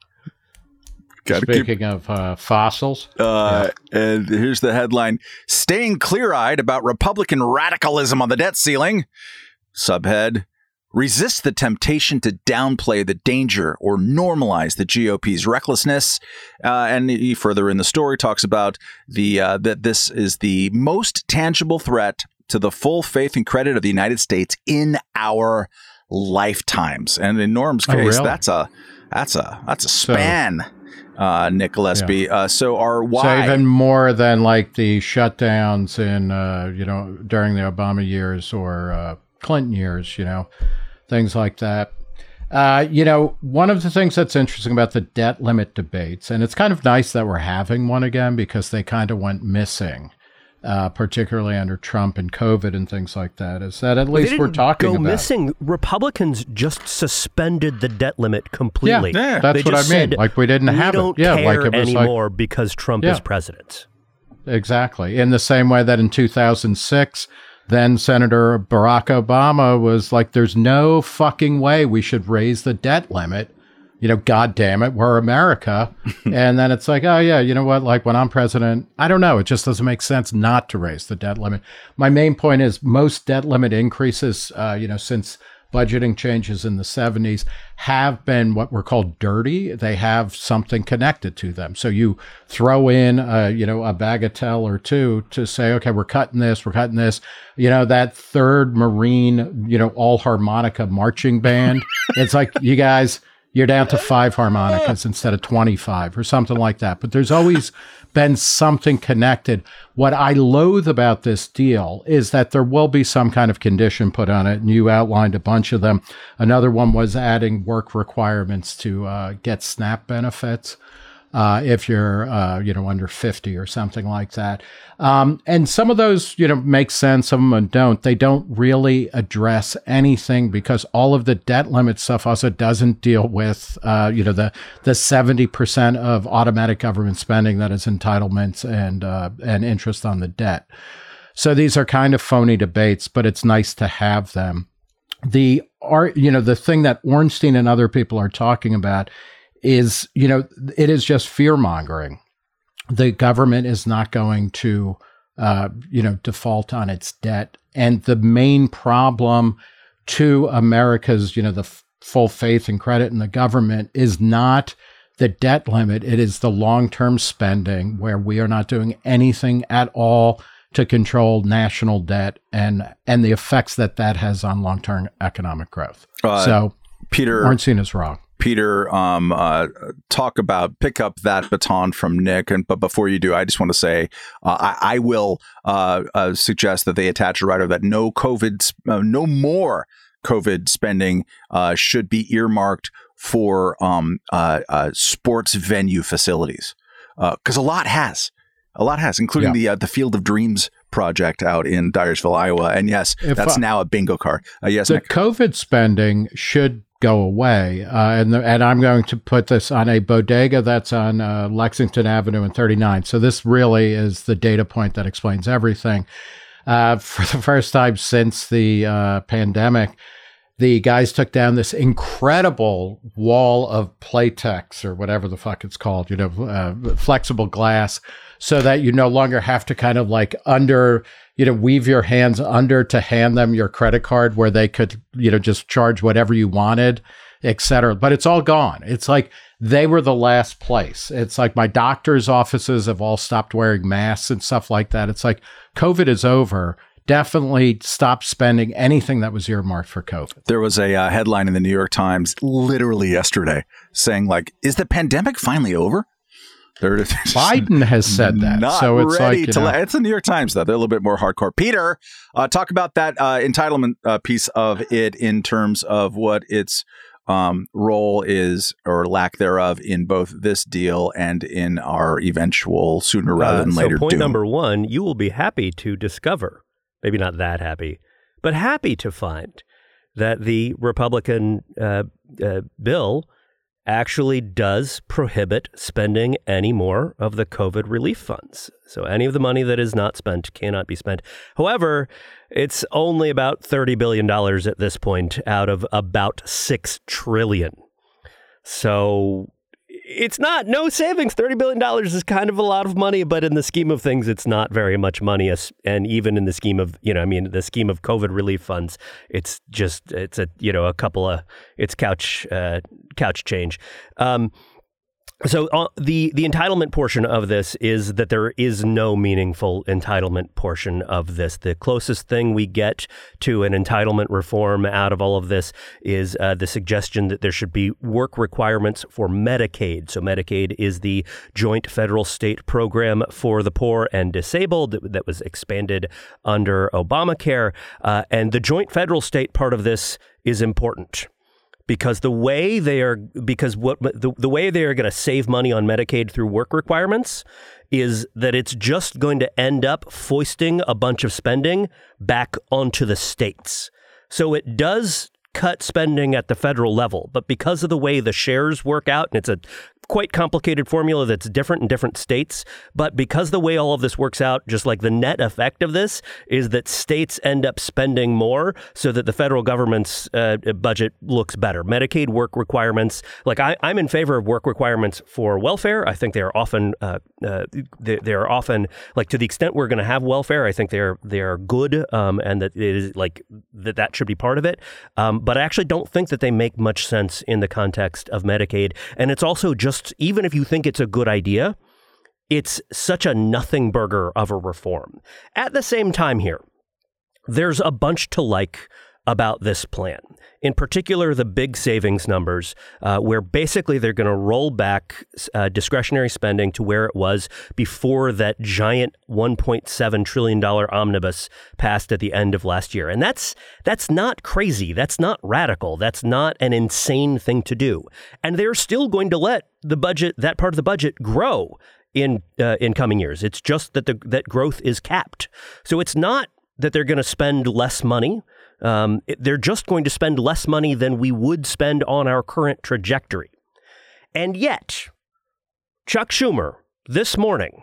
[SPEAKER 3] Speaking keep, of uh, fossils.
[SPEAKER 1] Uh, yeah. And here's the headline: Staying clear-eyed about Republican radicalism on the debt ceiling. Subhead: Resist the temptation to downplay the danger or normalize the G O P's recklessness. Uh, and he further in the story talks about the uh, that this is the most tangible threat to the full faith and credit of the United States in our lifetimes. And in Norm's case, oh, really? that's a that's a that's a span. So, uh, Nick Gillespie. Yeah. Uh, so our why
[SPEAKER 3] so even more than like the shutdowns in uh, you know during the Obama years or uh, Clinton years, you know. Things like that. Uh, you know, one of the things that's interesting about the debt limit debates, and it's kind of nice that we're having one again because they kind of went missing, uh, particularly under Trump and COVID and things like that, is that at least we're talking
[SPEAKER 4] go
[SPEAKER 3] about.
[SPEAKER 4] Missing. Republicans just suspended the debt limit completely.
[SPEAKER 3] Yeah, yeah. That's they what I mean. Like we didn't
[SPEAKER 4] we
[SPEAKER 3] have
[SPEAKER 4] don't
[SPEAKER 3] it. Yeah,
[SPEAKER 4] care
[SPEAKER 3] like it was
[SPEAKER 4] anymore
[SPEAKER 3] like,
[SPEAKER 4] because Trump
[SPEAKER 3] yeah.
[SPEAKER 4] is president.
[SPEAKER 3] Exactly. In the same way that in two thousand six, then Senator Barack Obama was like, there's no fucking way we should raise the debt limit. You know, God damn it, we're America. And then it's like, oh, yeah, you know what? Like when I'm president, I don't know. It just doesn't make sense not to raise the debt limit. My main point is most debt limit increases, uh, you know, since budgeting changes in the seventies have been what were called dirty. They have something connected to them. So you throw in, a, you know, a bagatelle or two to say, okay, we're cutting this, we're cutting this. You know, that third Marine, you know, all harmonica marching band. It's like, you guys, you're down to five harmonicas instead of twenty-five or something like that. But there's always been something connected. What I loathe about this deal is that there will be some kind of condition put on it, and you outlined a bunch of them. Another one was adding work requirements to uh, get SNAP benefits uh, if you're, uh, you know, under fifty or something like that. Um, and some of those, you know, make sense. Some of them don't. They don't really address anything because all of the debt limit stuff also doesn't deal with, uh, you know, the the seventy percent of automatic government spending that is entitlements and uh, and interest on the debt. So these are kind of phony debates, but it's nice to have them. The art, you know, the thing that Ornstein and other people are talking about is, you know, it is just fear mongering. The government is not going to, uh, you know, default on its debt. And the main problem to America's, you know, the f- full faith and credit in the government is not the debt limit. It is the long-term spending where we are not doing anything at all to control national debt and and the effects that that has on long-term economic growth. Uh, so
[SPEAKER 1] Peter
[SPEAKER 3] Ornstein is wrong.
[SPEAKER 1] Peter, um, uh, talk about, pick up that baton from Nick. And but before you do, I just want to say uh, I, I will uh, uh, suggest that they attach a rider that no COVID, uh, no more COVID spending uh, should be earmarked for um, uh, uh, sports venue facilities, because uh, a lot has, a lot has, including yeah. the uh, the Field of Dreams project out in Dyersville, Iowa. And yes, if, that's uh, now a bingo card. Uh, yes,
[SPEAKER 3] the
[SPEAKER 1] Nick.
[SPEAKER 3] COVID spending should go away, uh, and the, and I'm going to put this on a bodega that's on uh, Lexington Avenue and thirty-nine. So this really is the data point that explains everything. Uh, for the first time since the uh, pandemic, the guys took down this incredible wall of Playtex or whatever the fuck it's called, you know, uh, flexible glass, so that you no longer have to kind of like under, you know, weave your hands under to hand them your credit card where they could, you know, just charge whatever you wanted, et cetera. But it's all gone. It's like they were the last place. It's like my doctor's offices have all stopped wearing masks and stuff like that. It's like COVID is over. Definitely stop spending anything that was earmarked for COVID.
[SPEAKER 1] There was a uh, headline in the New York Times literally yesterday saying, like, is the pandemic finally over? They're
[SPEAKER 3] Biden has said that.
[SPEAKER 1] Not
[SPEAKER 3] so it's
[SPEAKER 1] ready
[SPEAKER 3] like, you
[SPEAKER 1] to
[SPEAKER 3] know,
[SPEAKER 1] la- it's the New York Times, though. They're a little bit more hardcore. Peter, uh, talk about that uh, entitlement uh, piece of it in terms of what its um, role is or lack thereof in both this deal and in our eventual sooner rather than
[SPEAKER 4] uh, so
[SPEAKER 1] later
[SPEAKER 4] point
[SPEAKER 1] doom.
[SPEAKER 4] number one, you will be happy to discover, maybe not that happy, but happy to find that the Republican uh, uh, bill actually does prohibit spending any more of the COVID relief funds. So any of the money that is not spent cannot be spent. However, it's only about thirty billion dollars at this point out of about six trillion dollars. So it's not no savings. thirty billion dollars is kind of a lot of money, but in the scheme of things, it's not very much money. And even in the scheme of, you know, I mean, the scheme of COVID relief funds, it's just, it's a, you know, a couple of, it's couch, uh, couch change. Um, So uh, the the entitlement portion of this is that there is no meaningful entitlement portion of this. The closest thing we get to an entitlement reform out of all of this is uh, the suggestion that there should be work requirements for Medicaid. So Medicaid is the joint federal state program for the poor and disabled that, that was expanded under Obamacare. Uh, and the joint federal state part of this is important. Because the way they are, because what the, the way they are going to save money on Medicaid through work requirements is that it's just going to end up foisting a bunch of spending back onto the states. So it does cut spending at the federal level, but because of the way the shares work out, and it's a quite complicated formula that's different in different states, but because the way all of this works out, just like the net effect of this is that states end up spending more so that the federal government's uh, budget looks better. Medicaid work requirements, like I, I'm in favor of work requirements for welfare. I think they are often, uh, uh, they, they are often, like to the extent we're going to have welfare, I think they're they're good, um, and that it is like that that should be part of it. Um, but I actually don't think that they make much sense in the context of Medicaid, and it's also just even if you think it's a good idea, it's such a nothing burger of a reform. At the same time here, there's a bunch to like about this plan. In particular, the big savings numbers, uh, where basically they're going to roll back uh, discretionary spending to where it was before that giant one point seven trillion dollars omnibus passed at the end of last year. And that's that's not crazy. That's not radical. That's not an insane thing to do. And they're still going to let the budget, that part of the budget, grow in uh, in coming years. It's just that the that growth is capped. So it's not that they're going to spend less money. Um, it, they're just going to spend less money than we would spend on our current trajectory. And yet, Chuck Schumer this morning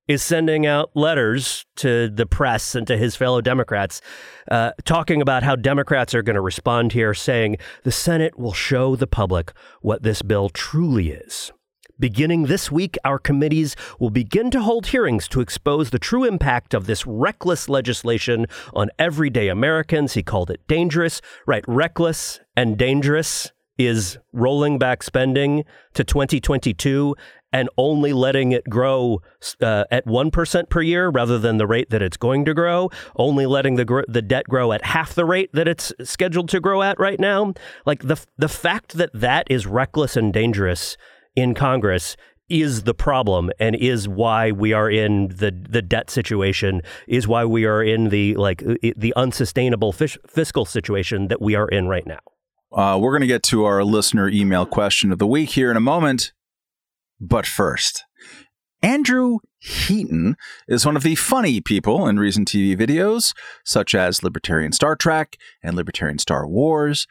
[SPEAKER 4] is sending out letters to the press and to his fellow Democrats, uh, talking about how Democrats are going to respond here, saying the Senate will show the public what this bill truly is. Beginning this week, our committees will begin to hold hearings to expose the true impact of this reckless legislation on everyday Americans. He called it dangerous. Right, reckless and dangerous is rolling back spending to twenty twenty-two and only letting it grow uh, at one percent per year rather than the rate that it's going to grow, only letting the gr- the debt grow at half the rate that it's scheduled to grow at right now. Like the the fact that that is reckless and dangerous in Congress is the problem and is why we are in the the debt situation, is why we are in the like the unsustainable fish, fiscal situation that we are in right now.
[SPEAKER 1] Uh, we're going to get to our listener email question of the week here in a moment. But first, Andrew Heaton is one of the funny people in recent T V videos, such as Libertarian Star Trek and Libertarian Star Wars.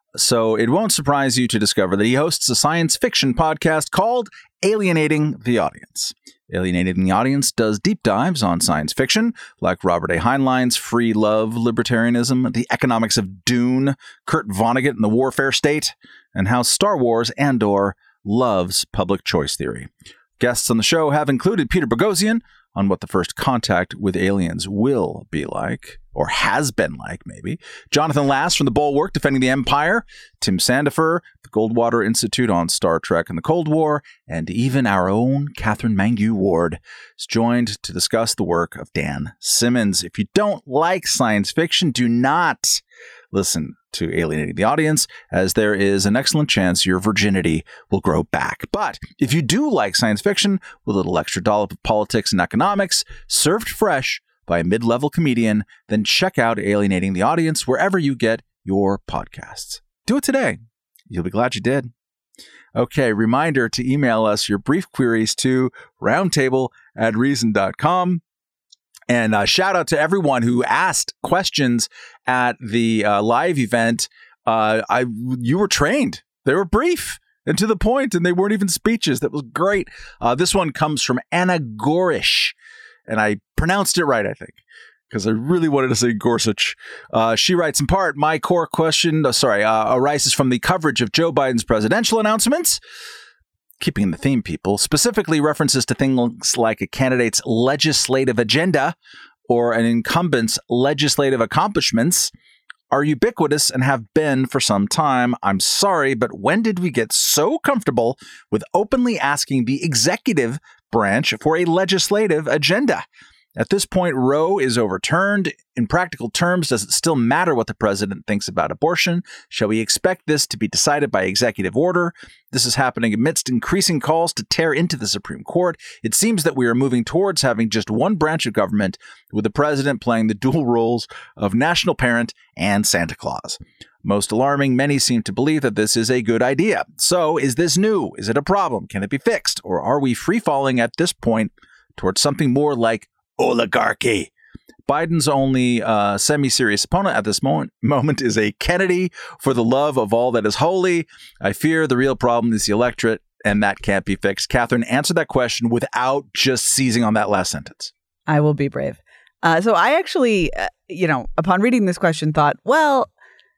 [SPEAKER 1] So it won't surprise you to discover that he hosts a science fiction podcast called Alienating the Audience. Alienating the Audience does deep dives on science fiction, like Robert A. Heinlein's Free Love Libertarianism, The Economics of Dune, Kurt Vonnegut and the Warfare State, and how Star Wars Andor loves public choice theory. Guests on the show have included Peter Boghossian on what the first contact with aliens will be like, or has been like, maybe. Jonathan Lass from The Bulwark, Defending the Empire. Tim Sandifer, the Goldwater Institute on Star Trek and the Cold War. And even our own Catherine Mangu Ward is joined to discuss the work of Dan Simmons. If you don't like science fiction, do not listen to Alienating the Audience, as there is an excellent chance your virginity will grow back. But if you do like science fiction with a little extra dollop of politics and economics, served fresh by a mid-level comedian, then check out Alienating the Audience wherever you get your podcasts. Do it today. You'll be glad you did. Okay, reminder to email us your brief queries to roundtable at reason dot com. And uh, shout out to everyone who asked questions at the uh, live event. Uh, I you were trained. They were brief and to the point, and they weren't even speeches. That was great. Uh, this one comes from Anna Gorish, and I pronounced it right, I think, because I really wanted to say Gorsuch. Uh, she writes, in part, my core question, uh, sorry, uh, arises from the coverage of Joe Biden's presidential announcements. Keeping the theme, people, specifically references to things like a candidate's legislative agenda or an incumbent's legislative accomplishments are ubiquitous and have been for some time. I'm sorry, but when did we get so comfortable with openly asking the executive branch for a legislative agenda? At this point, Roe is overturned. In practical terms, does it still matter what the president thinks about abortion? Shall we expect this to be decided by executive order? This is happening amidst increasing calls to tear into the Supreme Court. It seems that we are moving towards having just one branch of government, with the president playing the dual roles of national parent and Santa Claus. Most alarming, many seem to believe that this is a good idea. So, is this new? Is it a problem? Can it be fixed? Or are we free-falling at this point towards something more like oligarchy? Biden's only uh, semi-serious opponent at this moment, moment is a Kennedy for the love of all that is holy. I fear the real problem is the electorate, and that can't be fixed. Catherine, answer that question without just seizing on that last sentence.
[SPEAKER 2] I will be brave. Uh, so I actually, uh, you know, upon reading this question, thought, well,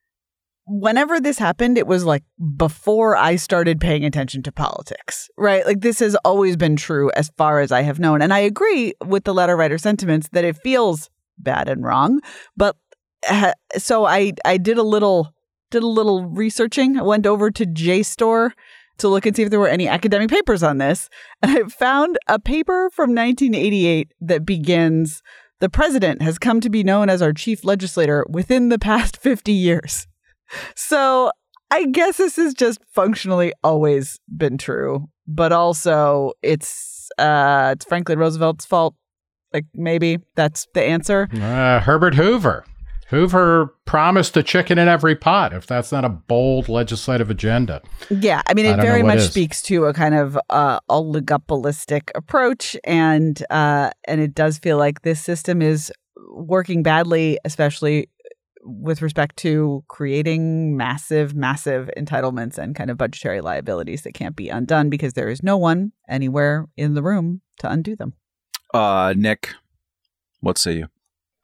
[SPEAKER 2] whenever this happened, it was like before I started paying attention to politics, right? Like this has always been true as far as I have known. And I agree with the letter writer sentiments that it feels bad and wrong. But uh, so I, I did a little, did a little researching. I went over to JSTOR to look and see if there were any academic papers on this. And I found a paper from nineteen eighty-eight that begins, "The president has come to be known as our chief legislator within the past fifty years. So I guess this has just functionally always been true, but also it's uh, it's Franklin Roosevelt's fault. Like maybe that's the answer.
[SPEAKER 3] Uh, Herbert Hoover. Hoover promised a chicken in every pot. If that's not a bold legislative agenda.
[SPEAKER 2] Yeah, I mean, it
[SPEAKER 3] I
[SPEAKER 2] very much
[SPEAKER 3] is.
[SPEAKER 2] speaks to a kind of uh, oligopolistic approach, and uh, and it does feel like this system is working badly, especially with respect to creating massive, massive entitlements and kind of budgetary liabilities that can't be undone because there is no one anywhere in the room to undo them.
[SPEAKER 1] Uh, Nick, what say you?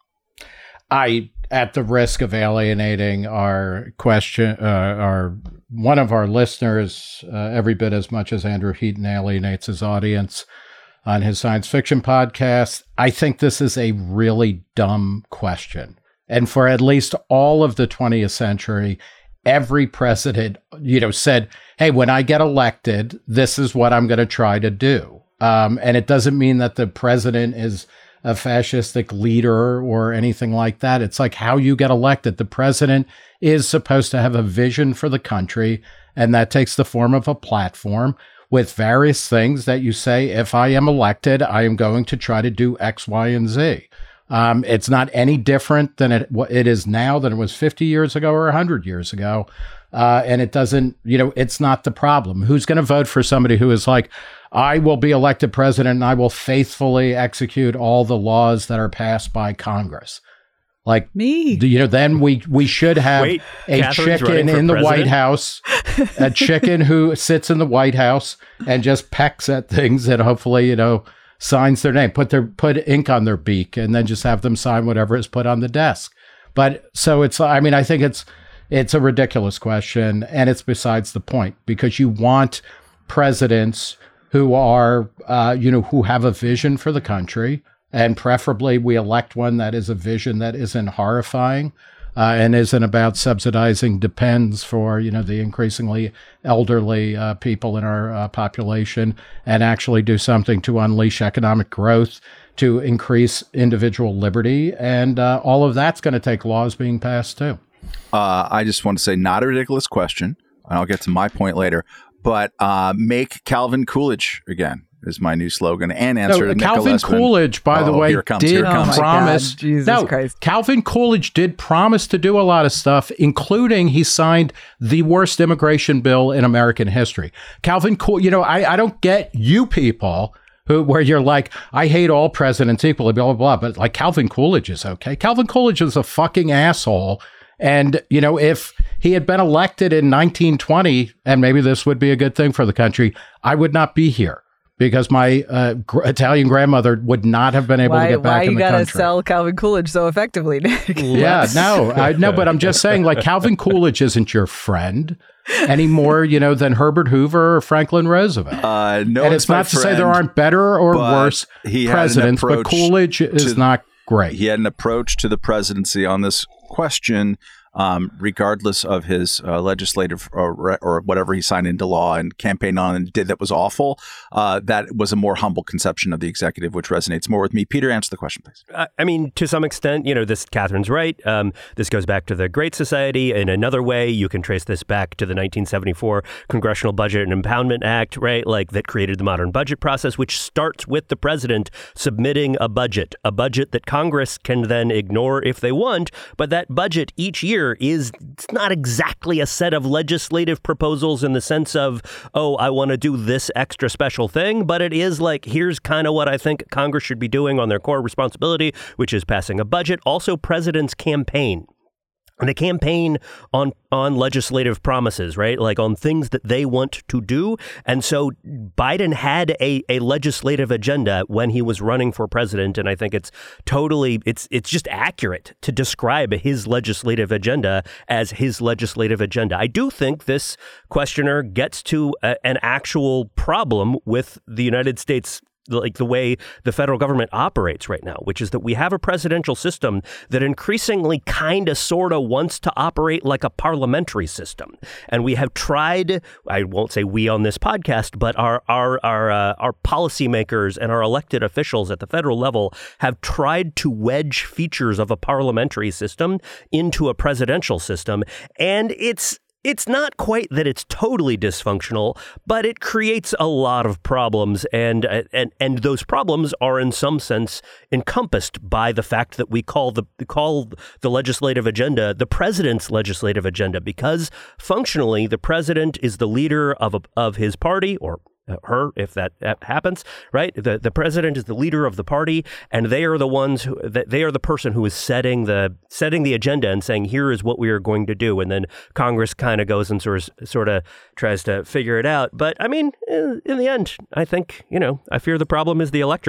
[SPEAKER 3] I, at the risk of alienating our question, uh, our one of our listeners, uh, every bit as much as Andrew Heaton alienates his audience on his science fiction podcast, I think this is a really dumb question. And for at least all of the twentieth century, every president, you know, said, hey, when I get elected, this is what I'm going to try to do. Um, and it doesn't mean that the president is a fascistic leader or anything like that. It's like how you get elected. The president is supposed to have a vision for the country, and that takes the form of a platform with various things that you say, if I am elected, I am going to try to do X, Y, and Z. Um, it's not any different than it, it is now than it was fifty years ago or one hundred years ago. Uh, and it doesn't, you know, it's not the problem. Who's going to vote for somebody who is like, I will be elected president and I will faithfully execute all the laws that are passed by Congress? Like
[SPEAKER 2] me,
[SPEAKER 3] you know, then we, we should have
[SPEAKER 4] Wait,
[SPEAKER 3] a
[SPEAKER 4] Catherine's
[SPEAKER 3] chicken in the
[SPEAKER 4] president?
[SPEAKER 3] White House, a chicken who sits in the White House and just pecks at things and hopefully, you know, signs their name, put their put ink on their beak, and then just have them sign whatever is put on the desk. But so it's, I mean, I think it's it's a ridiculous question, and it's besides the point, because you want presidents who are, uh, you know, who have a vision for the country, and preferably we elect one that is a vision that isn't horrifying uh, and isn't about subsidizing depends for, you know, the increasingly elderly uh, people in our uh, population, and actually do something to unleash economic growth, to increase individual liberty. And uh, all of that's going to take laws being passed too.
[SPEAKER 1] Uh, I just want to say, not a ridiculous question, and I'll get to my point later, but uh, make Calvin Coolidge again is my new slogan, and answer
[SPEAKER 3] no,
[SPEAKER 1] to
[SPEAKER 3] Calvin
[SPEAKER 1] Nicholas
[SPEAKER 3] Coolidge, by
[SPEAKER 1] oh,
[SPEAKER 3] the way,
[SPEAKER 1] here it comes,
[SPEAKER 3] did
[SPEAKER 1] here it comes.
[SPEAKER 3] promise.
[SPEAKER 2] Oh God, Jesus
[SPEAKER 3] no,
[SPEAKER 2] Christ.
[SPEAKER 3] Calvin Coolidge did promise to do a lot of stuff, including he signed the worst immigration bill in American history. Calvin Coolidge, you know, I, I don't get you people who where you're like, I hate all presidents equally, blah, blah, blah. But like Calvin Coolidge is okay. Calvin Coolidge is a fucking asshole. And, you know, if he had been elected in nineteen twenty, and maybe this would be a good thing for the country, I would not be here, because my uh, gr- Italian grandmother would not have been able
[SPEAKER 2] why,
[SPEAKER 3] to get back
[SPEAKER 2] why
[SPEAKER 3] in
[SPEAKER 2] you
[SPEAKER 3] the
[SPEAKER 2] gotta
[SPEAKER 3] country.
[SPEAKER 2] sell Calvin Coolidge so effectively, Nick?
[SPEAKER 3] Yeah, no, I no, but I'm just saying, like, Calvin Coolidge isn't your friend any more, you know, than Herbert Hoover or Franklin Roosevelt.
[SPEAKER 1] Uh, no,
[SPEAKER 3] and it's not to say there aren't better or worse presidents, but Coolidge is
[SPEAKER 1] to,
[SPEAKER 3] not great.
[SPEAKER 1] He had an approach to the presidency on this question, um, regardless of his uh, legislative or, or whatever he signed into law and campaigned on and did that was awful. Uh, that was a more humble conception of the executive, which resonates more with me. Peter, answer the question, please.
[SPEAKER 4] I, I mean, to some extent, you know, this Catherine's right. Um, this goes back to the Great Society. In another way, you can trace this back to the nineteen seventy-four Congressional Budget and Impoundment Act, right? Like that created the modern budget process, which starts with the president submitting a budget, a budget that Congress can then ignore if they want. But that budget each year is it's not exactly a set of legislative proposals in the sense of, oh, I want to do this extra special thing, but it is like, here's kind of what I think Congress should be doing on their core responsibility, which is passing a budget. Also, presidents campaign. And they campaign on on legislative promises, right? Like on things that they want to do. And so Biden had a, a legislative agenda when he was running for president. And I think it's totally, it's it's just accurate to describe his legislative agenda as his legislative agenda. I do think this questioner gets to a, an actual problem with the United States, like the way the federal government operates right now, which is that we have a presidential system that increasingly kind of sort of wants to operate like a parliamentary system. And we have tried, I won't say we on this podcast, but our our our uh, our policymakers and our elected officials at the federal level have tried to wedge features of a parliamentary system into a presidential system. And it's It's not quite that it's totally dysfunctional, but it creates a lot of problems, and and and those problems are in some sense encompassed by the fact that we call the call the legislative agenda the president's legislative agenda, because functionally the president is the leader of a, of his party, or her, if that happens, right? The the president is the leader of the party, and they are the ones who they are the person who is setting the setting the agenda and saying, here is what we are going to do. And then Congress kind of goes and sort of sort of tries to figure it out. But I mean, in the end, I think, you know, I fear the problem is the electorate.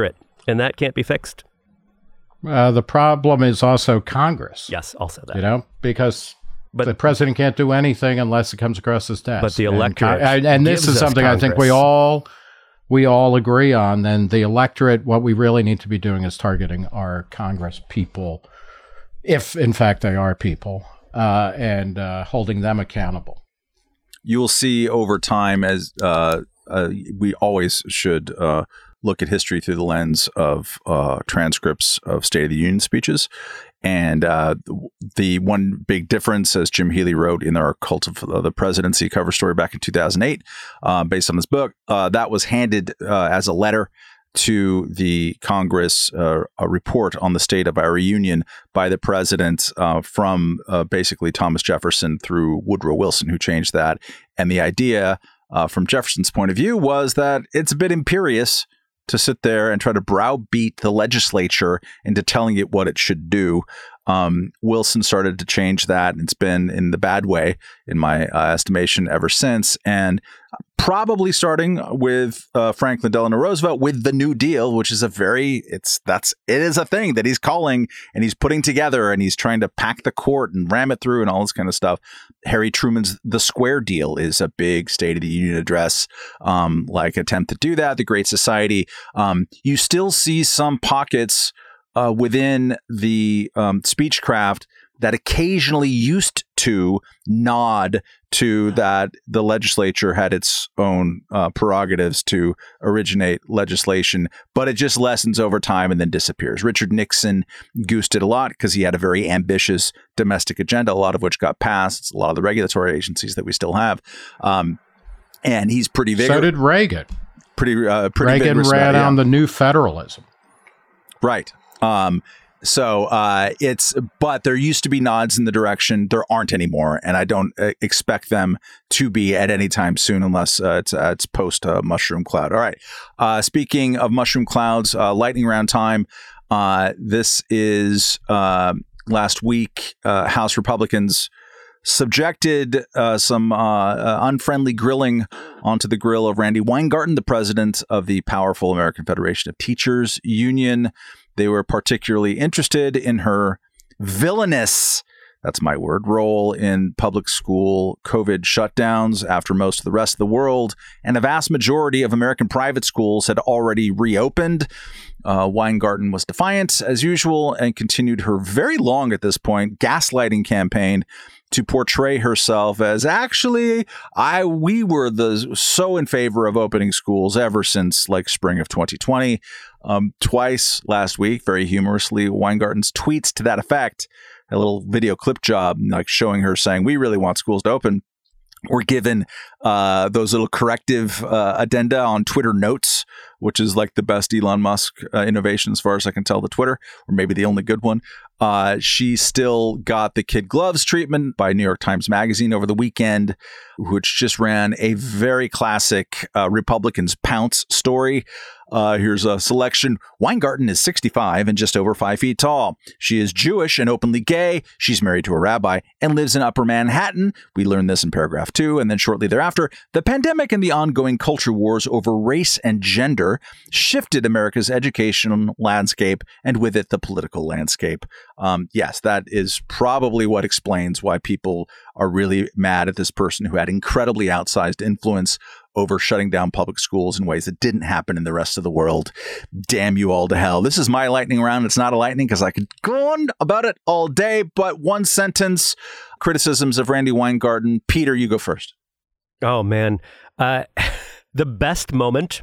[SPEAKER 4] and that can't be fixed?
[SPEAKER 3] Uh, the problem is also Congress.
[SPEAKER 4] Yes, also that.
[SPEAKER 3] You know, because
[SPEAKER 4] but,
[SPEAKER 3] the president can't do anything unless it comes across his desk.
[SPEAKER 4] But the electorate,
[SPEAKER 3] and, and this is something I think we all we all agree on. Then the electorate, what we really need to be doing is targeting our Congress people, if in fact they are people, uh, and uh, holding them accountable.
[SPEAKER 1] You will see over time, as uh, uh, we always should uh, look at history through the lens of uh, transcripts of State of the Union speeches. And uh, the one big difference, as Jim Healy wrote in our Cult of the Presidency cover story back in two thousand eight, uh, based on this book, uh, that was handed uh, as a letter to the Congress, uh, a report on the state of our union by the president uh, from uh, basically Thomas Jefferson through Woodrow Wilson, who changed that. And the idea uh, from Jefferson's point of view was that it's a bit imperious to sit there and try to browbeat the legislature into telling it what it should do. Um, Wilson started to change that, and it's been in the bad way, in my uh, estimation, ever since. And probably starting with uh, Franklin Delano Roosevelt with the New Deal, which is a very, it's, that's, it is a thing that he's calling and he's putting together, and he's trying to pack the court and ram it through and all this kind of stuff. Harry Truman's The Square Deal is a big State of the Union address, um, like attempt to do that. The Great Society. Um, you still see some pockets uh, within the um, speechcraft that occasionally used to nod to that the legislature had its own uh, prerogatives to originate legislation, but it just lessens over time and then disappears. Richard Nixon goosed it a lot because he had a very ambitious domestic agenda, a lot of which got passed. It's a lot of the regulatory agencies that we still have. Um, and he's pretty vigorous.
[SPEAKER 3] So did Reagan.
[SPEAKER 1] Pretty, uh, pretty
[SPEAKER 3] Reagan
[SPEAKER 1] vigorous
[SPEAKER 3] ran
[SPEAKER 1] about, yeah.
[SPEAKER 3] on the new federalism.
[SPEAKER 1] Right. Um, So uh, it's, but there used to be nods in the direction. There aren't anymore, and I don't uh, expect them to be at any time soon, unless uh, it's uh, it's post uh, mushroom cloud. All right. Uh, speaking of mushroom clouds, uh, lightning round time. Uh, this is uh, last week. Uh, House Republicans subjected uh, some uh, uh, unfriendly grilling onto the grill of Randi Weingarten, the president of the powerful American Federation of Teachers Union. They were particularly interested in her villainous, that's my word, role in public school COVID shutdowns after most of the rest of the world and a vast majority of American private schools had already reopened. Uh, Weingarten was defiant, as usual, and continued her very long, at this point, gaslighting campaign to portray herself as, actually, I we were the so in favor of opening schools ever since like spring of twenty twenty. Um, twice last week, very humorously, Weingarten's tweets to that effect, a little video clip job, like showing her saying, we really want schools to open, were given uh, those little corrective uh, addenda on Twitter Notes, which is like the best Elon Musk uh, innovation as far as I can tell to Twitter, or maybe the only good one. Uh, she still got the kid gloves treatment by New York Times Magazine over the weekend, which just ran a very classic uh, Republicans pounce story. Uh, here's a selection. Weingarten is sixty-five and just over five feet tall. She is Jewish and openly gay. She's married to a rabbi and lives in Upper Manhattan. We learned this in paragraph two. And then shortly thereafter, the pandemic and the ongoing culture wars over race and gender shifted America's educational landscape and with it the political landscape. Um, yes, that is probably what explains why people are really mad at this person who had incredibly outsized influence over shutting down public schools in ways that didn't happen in the rest of the world. Damn you all to hell. This is my lightning round. It's not a lightning because I could go on about it all day, but one sentence criticisms of Randi Weingarten. Peter, you go first.
[SPEAKER 4] Oh, man. Uh, the best moment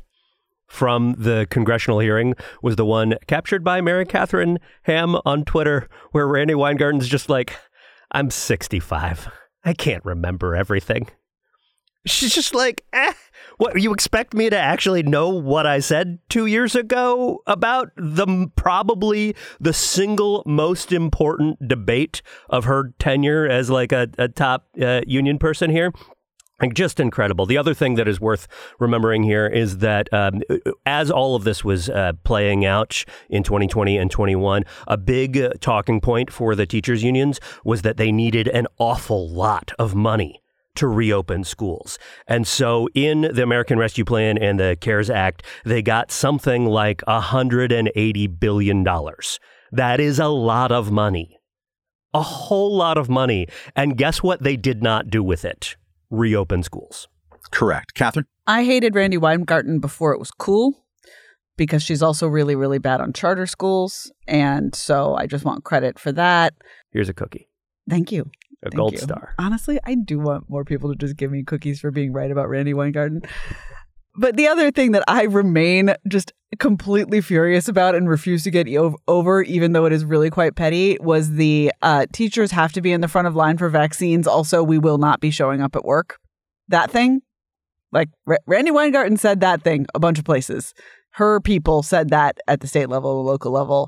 [SPEAKER 4] from the congressional hearing was the one captured by Mary Catherine Ham on Twitter, where Randi Weingarten's just like, I'm sixty-five. I can't remember everything. She's just like, eh, what, you expect me to actually know what I said two years ago about the probably the single most important debate of her tenure as like a, a top uh, union person here? Like, just incredible. The other thing that is worth remembering here is that um, as all of this was uh, playing out in twenty twenty and twenty-one, a big uh, talking point for the teachers unions was that they needed an awful lot of money to reopen schools. And so in the American Rescue Plan and the CARES Act, they got something like one hundred eighty billion dollars. That is a lot of money. A whole lot of money. And guess what they did not do with it? Reopen schools.
[SPEAKER 1] Correct. Catherine?
[SPEAKER 2] I hated Randi Weingarten before it was cool because she's also really, really bad on charter schools. And so I just want credit for that.
[SPEAKER 4] Here's a cookie.
[SPEAKER 2] Thank you.
[SPEAKER 4] A
[SPEAKER 2] Thank
[SPEAKER 4] gold
[SPEAKER 2] you.
[SPEAKER 4] star.
[SPEAKER 2] Honestly, I do want more people to just give me cookies for being right about Randi Weingarten. But the other thing that I remain just completely furious about and refuse to get o- over, even though it is really quite petty, was the uh, teachers have to be in the front of line for vaccines. Also, we will not be showing up at work. That thing, like R- Randi Weingarten said that thing a bunch of places. Her people said that at the state level, the local level.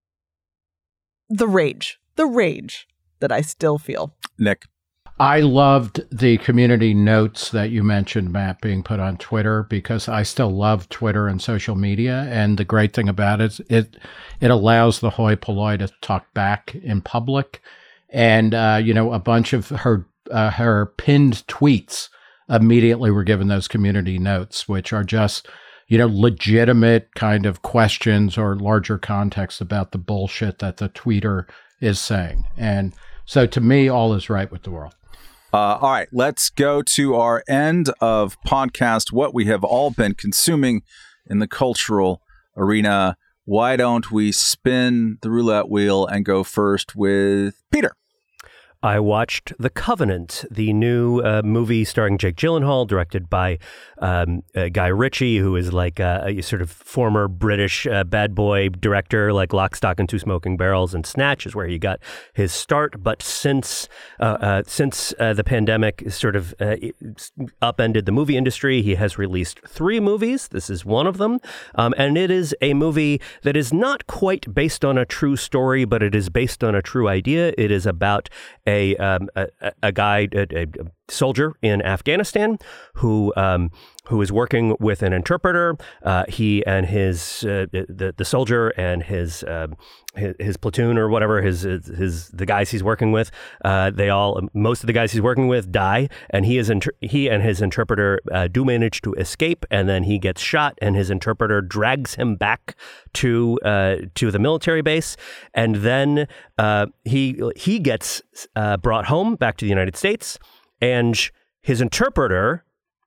[SPEAKER 2] The rage, the rage that I still feel.
[SPEAKER 1] Nick?
[SPEAKER 3] I loved the community notes that you mentioned, Matt, being put on Twitter, because I still love Twitter and social media. And the great thing about it is it, it allows the hoi polloi to talk back in public. And, uh, you know, a bunch of her, uh, her pinned tweets immediately were given those community notes, which are just, you know, legitimate kind of questions or larger context about the bullshit that the tweeter is saying. And so to me, all is right with the world.
[SPEAKER 1] Uh, all right, let's go to our end of podcast, what we have all been consuming in the cultural arena. Why don't we spin the roulette wheel and go first with Peter?
[SPEAKER 4] I watched The Covenant, the new uh, movie starring Jake Gyllenhaal, directed by um, uh, Guy Ritchie, who is like a, a sort of former British uh, bad boy director, like Lock, Stock, and Two Smoking Barrels, and Snatch is where he got his start. But since uh, uh, since uh, the pandemic sort of uh, upended the movie industry, he has released three movies. This is one of them, um, and it is a movie that is not quite based on a true story, but it is based on a true idea. It is about A, um, a a guy, a, a soldier in Afghanistan who um, who is working with an interpreter. Uh, he and his uh, the the soldier and his, uh, his his platoon or whatever his his the guys he's working with. Uh, they all most of the guys he's working with die, and he is inter- he and his interpreter uh, do manage to escape, and then he gets shot, and his interpreter drags him back to uh, to the military base, and then uh, he he gets uh, brought home back to the United States, and his interpreter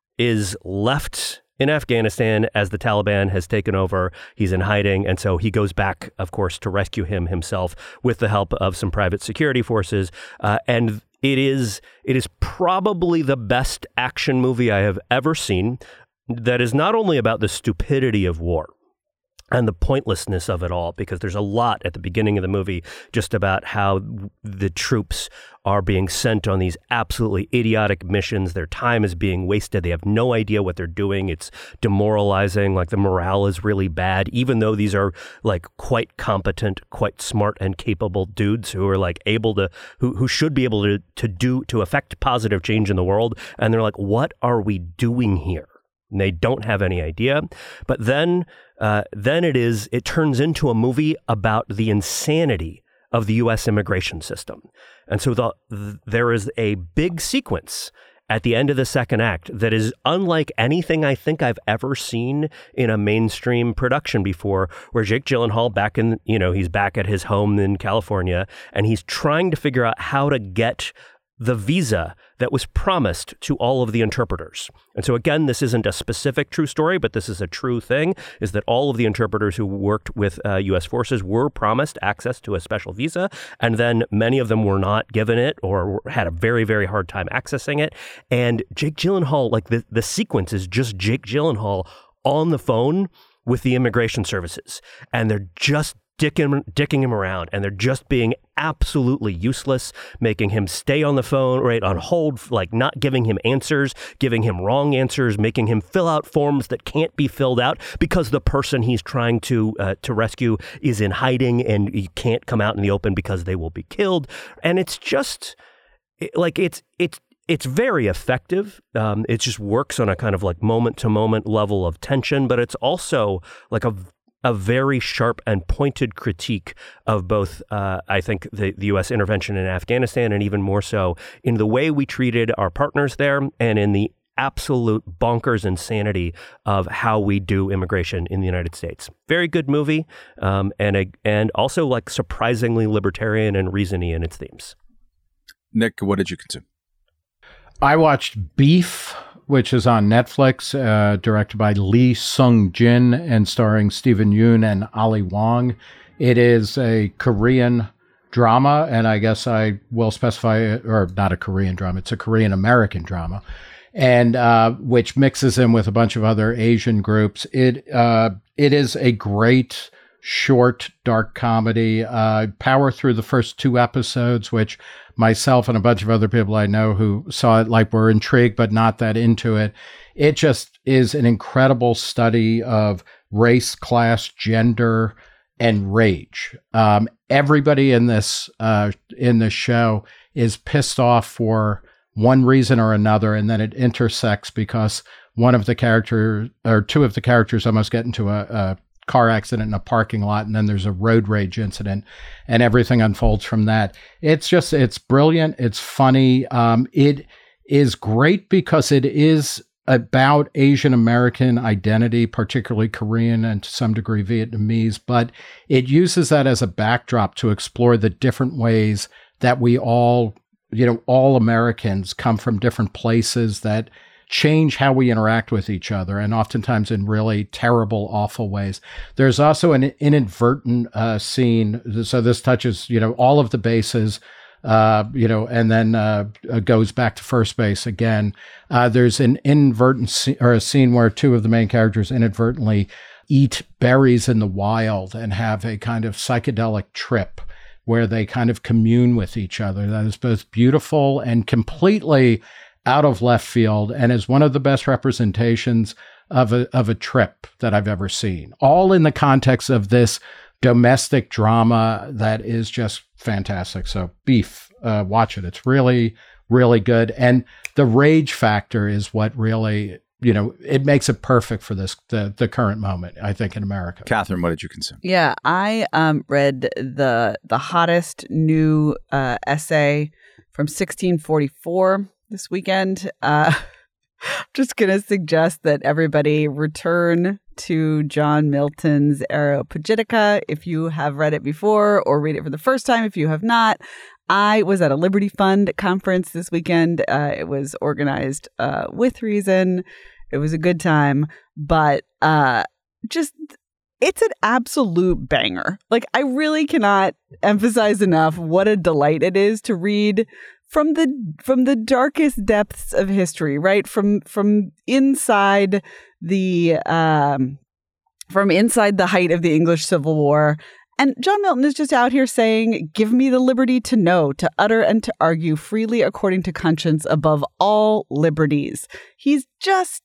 [SPEAKER 4] is left in Afghanistan as the Taliban has taken over. He's in hiding, and so he goes back, of course, to rescue him himself with the help of some private security forces. Uh, and it is it is probably the best action movie I have ever seen that is not only about the stupidity of war and the pointlessness of it all, because there's a lot at the beginning of the movie just about how the troops are being sent on these absolutely idiotic missions. Their time is being wasted. They have no idea what they're doing. It's demoralizing. Like, the morale is really bad, even though these are like quite competent, quite smart and capable dudes who are like able to, who, who should be able to, to do, to affect positive change in the world. And they're like, what are we doing here? And they don't have any idea. But then, uh, then it is, it turns into a movie about the insanity of the U S immigration system. And so the, the, there is a big sequence at the end of the second act that is unlike anything I think I've ever seen in a mainstream production before, where Jake Gyllenhaal back in, you know, he's back at his home in California, and he's trying to figure out how to get the visa that was promised to all of the interpreters. And so again, this isn't a specific true story, but this is a true thing, is that all of the interpreters who worked with uh, U S forces were promised access to a special visa, and then many of them were not given it or had a very, very hard time accessing it. And Jake Gyllenhaal, like the, the sequence is just Jake Gyllenhaal on the phone with the immigration services, and they're just Dicking, dicking him around, and they're just being absolutely useless, making him stay on the phone, right, on hold, like not giving him answers, giving him wrong answers, making him fill out forms that can't be filled out because the person he's trying to uh, to rescue is in hiding and he can't come out in the open because they will be killed. And it's just like it's it's It's very effective. Um, it just works on a kind of like moment to moment level of tension, but it's also like a a very sharp and pointed critique of both, uh, I think, the, the U S intervention in Afghanistan, and even more so in the way we treated our partners there, and in the absolute bonkers insanity of how we do immigration in the United States. Very good movie, um, and a, and also like surprisingly libertarian and reasony in its themes.
[SPEAKER 1] Nick, what did you consume?
[SPEAKER 3] I watched Beef, which is on Netflix, uh, directed by Lee Sung-jin and starring Stephen Yoon and Ali Wong. It is a Korean drama, and I guess I will specify it, or not a Korean drama, it's a Korean-American drama, and uh, which mixes in with a bunch of other Asian groups. It uh, it is a great short, dark comedy. Uh, power through the first two episodes, which myself and a bunch of other people I know who saw it like were intrigued but not that into it. It just is an incredible study of race, class, gender, and rage. Um, everybody in this uh, in this show is pissed off for one reason or another, and then it intersects because one of the characters or two of the characters almost get into a, a car accident in a parking lot, and then there's a road rage incident, and everything unfolds from that. It's just, it's brilliant. It's funny. Um, it is great because it is about Asian American identity, particularly Korean and to some degree Vietnamese, but it uses that as a backdrop to explore the different ways that we all, you know, all Americans come from different places that change how we interact with each other, and oftentimes in really terrible, awful ways. There's also an inadvertent uh, scene. So this touches, you know, all of the bases, uh, you know, and then uh, goes back to first base again. Uh, there's an inadvertent scene, or a scene where two of the main characters inadvertently eat berries in the wild and have a kind of psychedelic trip where they kind of commune with each other. That is both beautiful and completely out of left field, and is one of the best representations of a of a trip that I've ever seen. All in the context of this domestic drama that is just fantastic. So Beef, uh, watch it. It's really, really good. And the rage factor is what really, you know, it makes it perfect for this the, the current moment, I think, in America.
[SPEAKER 1] Catherine, what did you consume?
[SPEAKER 2] Yeah, I um, read the the hottest new uh, essay from sixteen forty-four this weekend. Uh, I'm just going to suggest that everybody return to John Milton's Areopagitica if you have read it before, or read it for the first time if you have not. I was at a Liberty Fund conference this weekend. Uh, it was organized uh, with Reason. It was a good time, but uh, just... it's an absolute banger. Like, I really cannot emphasize enough what a delight it is to read from the from the darkest depths of history, right? From from inside the um, from inside the height of the English Civil War. And John Milton is just out here saying, give me the liberty to know, to utter and to argue freely according to conscience above all liberties. He's just,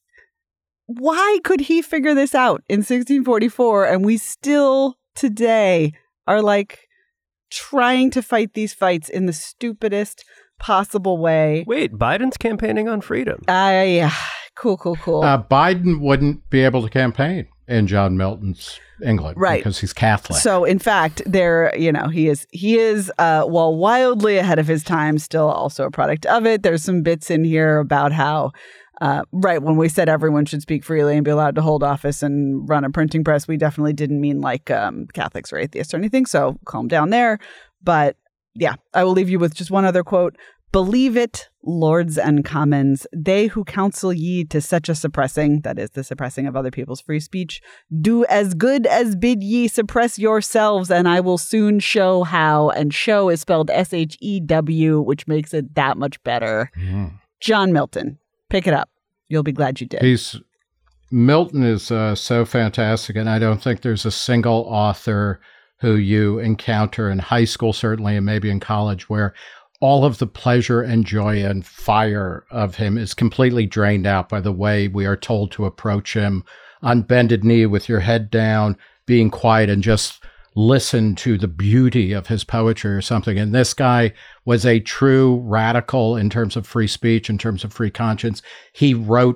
[SPEAKER 2] why could he figure this out in sixteen forty-four and we still today are like trying to fight these fights in the stupidest possible way?
[SPEAKER 4] Wait, Biden's campaigning on freedom.
[SPEAKER 2] Uh, yeah. Cool, cool, cool.
[SPEAKER 3] Uh, Biden wouldn't be able to campaign in John Milton's England,
[SPEAKER 2] right?
[SPEAKER 3] Because he's Catholic.
[SPEAKER 2] So, in fact, there, you know, he is, he is, uh, while wildly ahead of his time, still also a product of it. There's some bits in here about how, uh, right, when we said everyone should speak freely and be allowed to hold office and run a printing press, we definitely didn't mean like um, Catholics or atheists or anything. So, calm down there. But yeah, I will leave you with just one other quote. Believe it, lords and commons, they who counsel ye to such a suppressing, that is the suppressing of other people's free speech, do as good as bid ye suppress yourselves, and I will soon show how. And show is spelled S H E W, which makes it that much better. Mm. John Milton, pick it up. You'll be glad you did.
[SPEAKER 3] He's Milton is uh, so fantastic, and I don't think there's a single author who you encounter in high school, certainly, and maybe in college, where all of the pleasure and joy and fire of him is completely drained out by the way we are told to approach him on bended knee with your head down, being quiet, and just listen to the beauty of his poetry or something. And this guy was a true radical in terms of free speech, in terms of free conscience. He wrote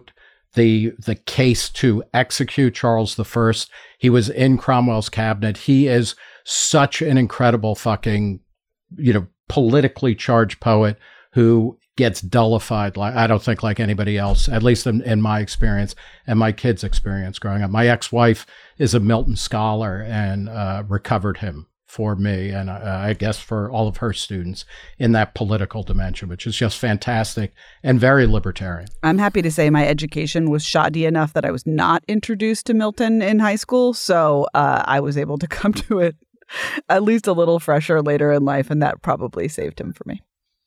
[SPEAKER 3] the the case to execute Charles the First. He was in Cromwell's cabinet. He is such an incredible fucking, you know, politically charged poet who gets dullified, like I don't think like anybody else, at least in, in my experience and my kids' experience growing up. My ex-wife is a Milton scholar and uh, recovered him for me, and uh, I guess for all of her students in that political dimension, which is just fantastic and very libertarian.
[SPEAKER 2] I'm happy to say my education was shoddy enough that I was not introduced to Milton in high school, so uh, I was able to come to it at least a little fresher later in life, and that probably saved him for me.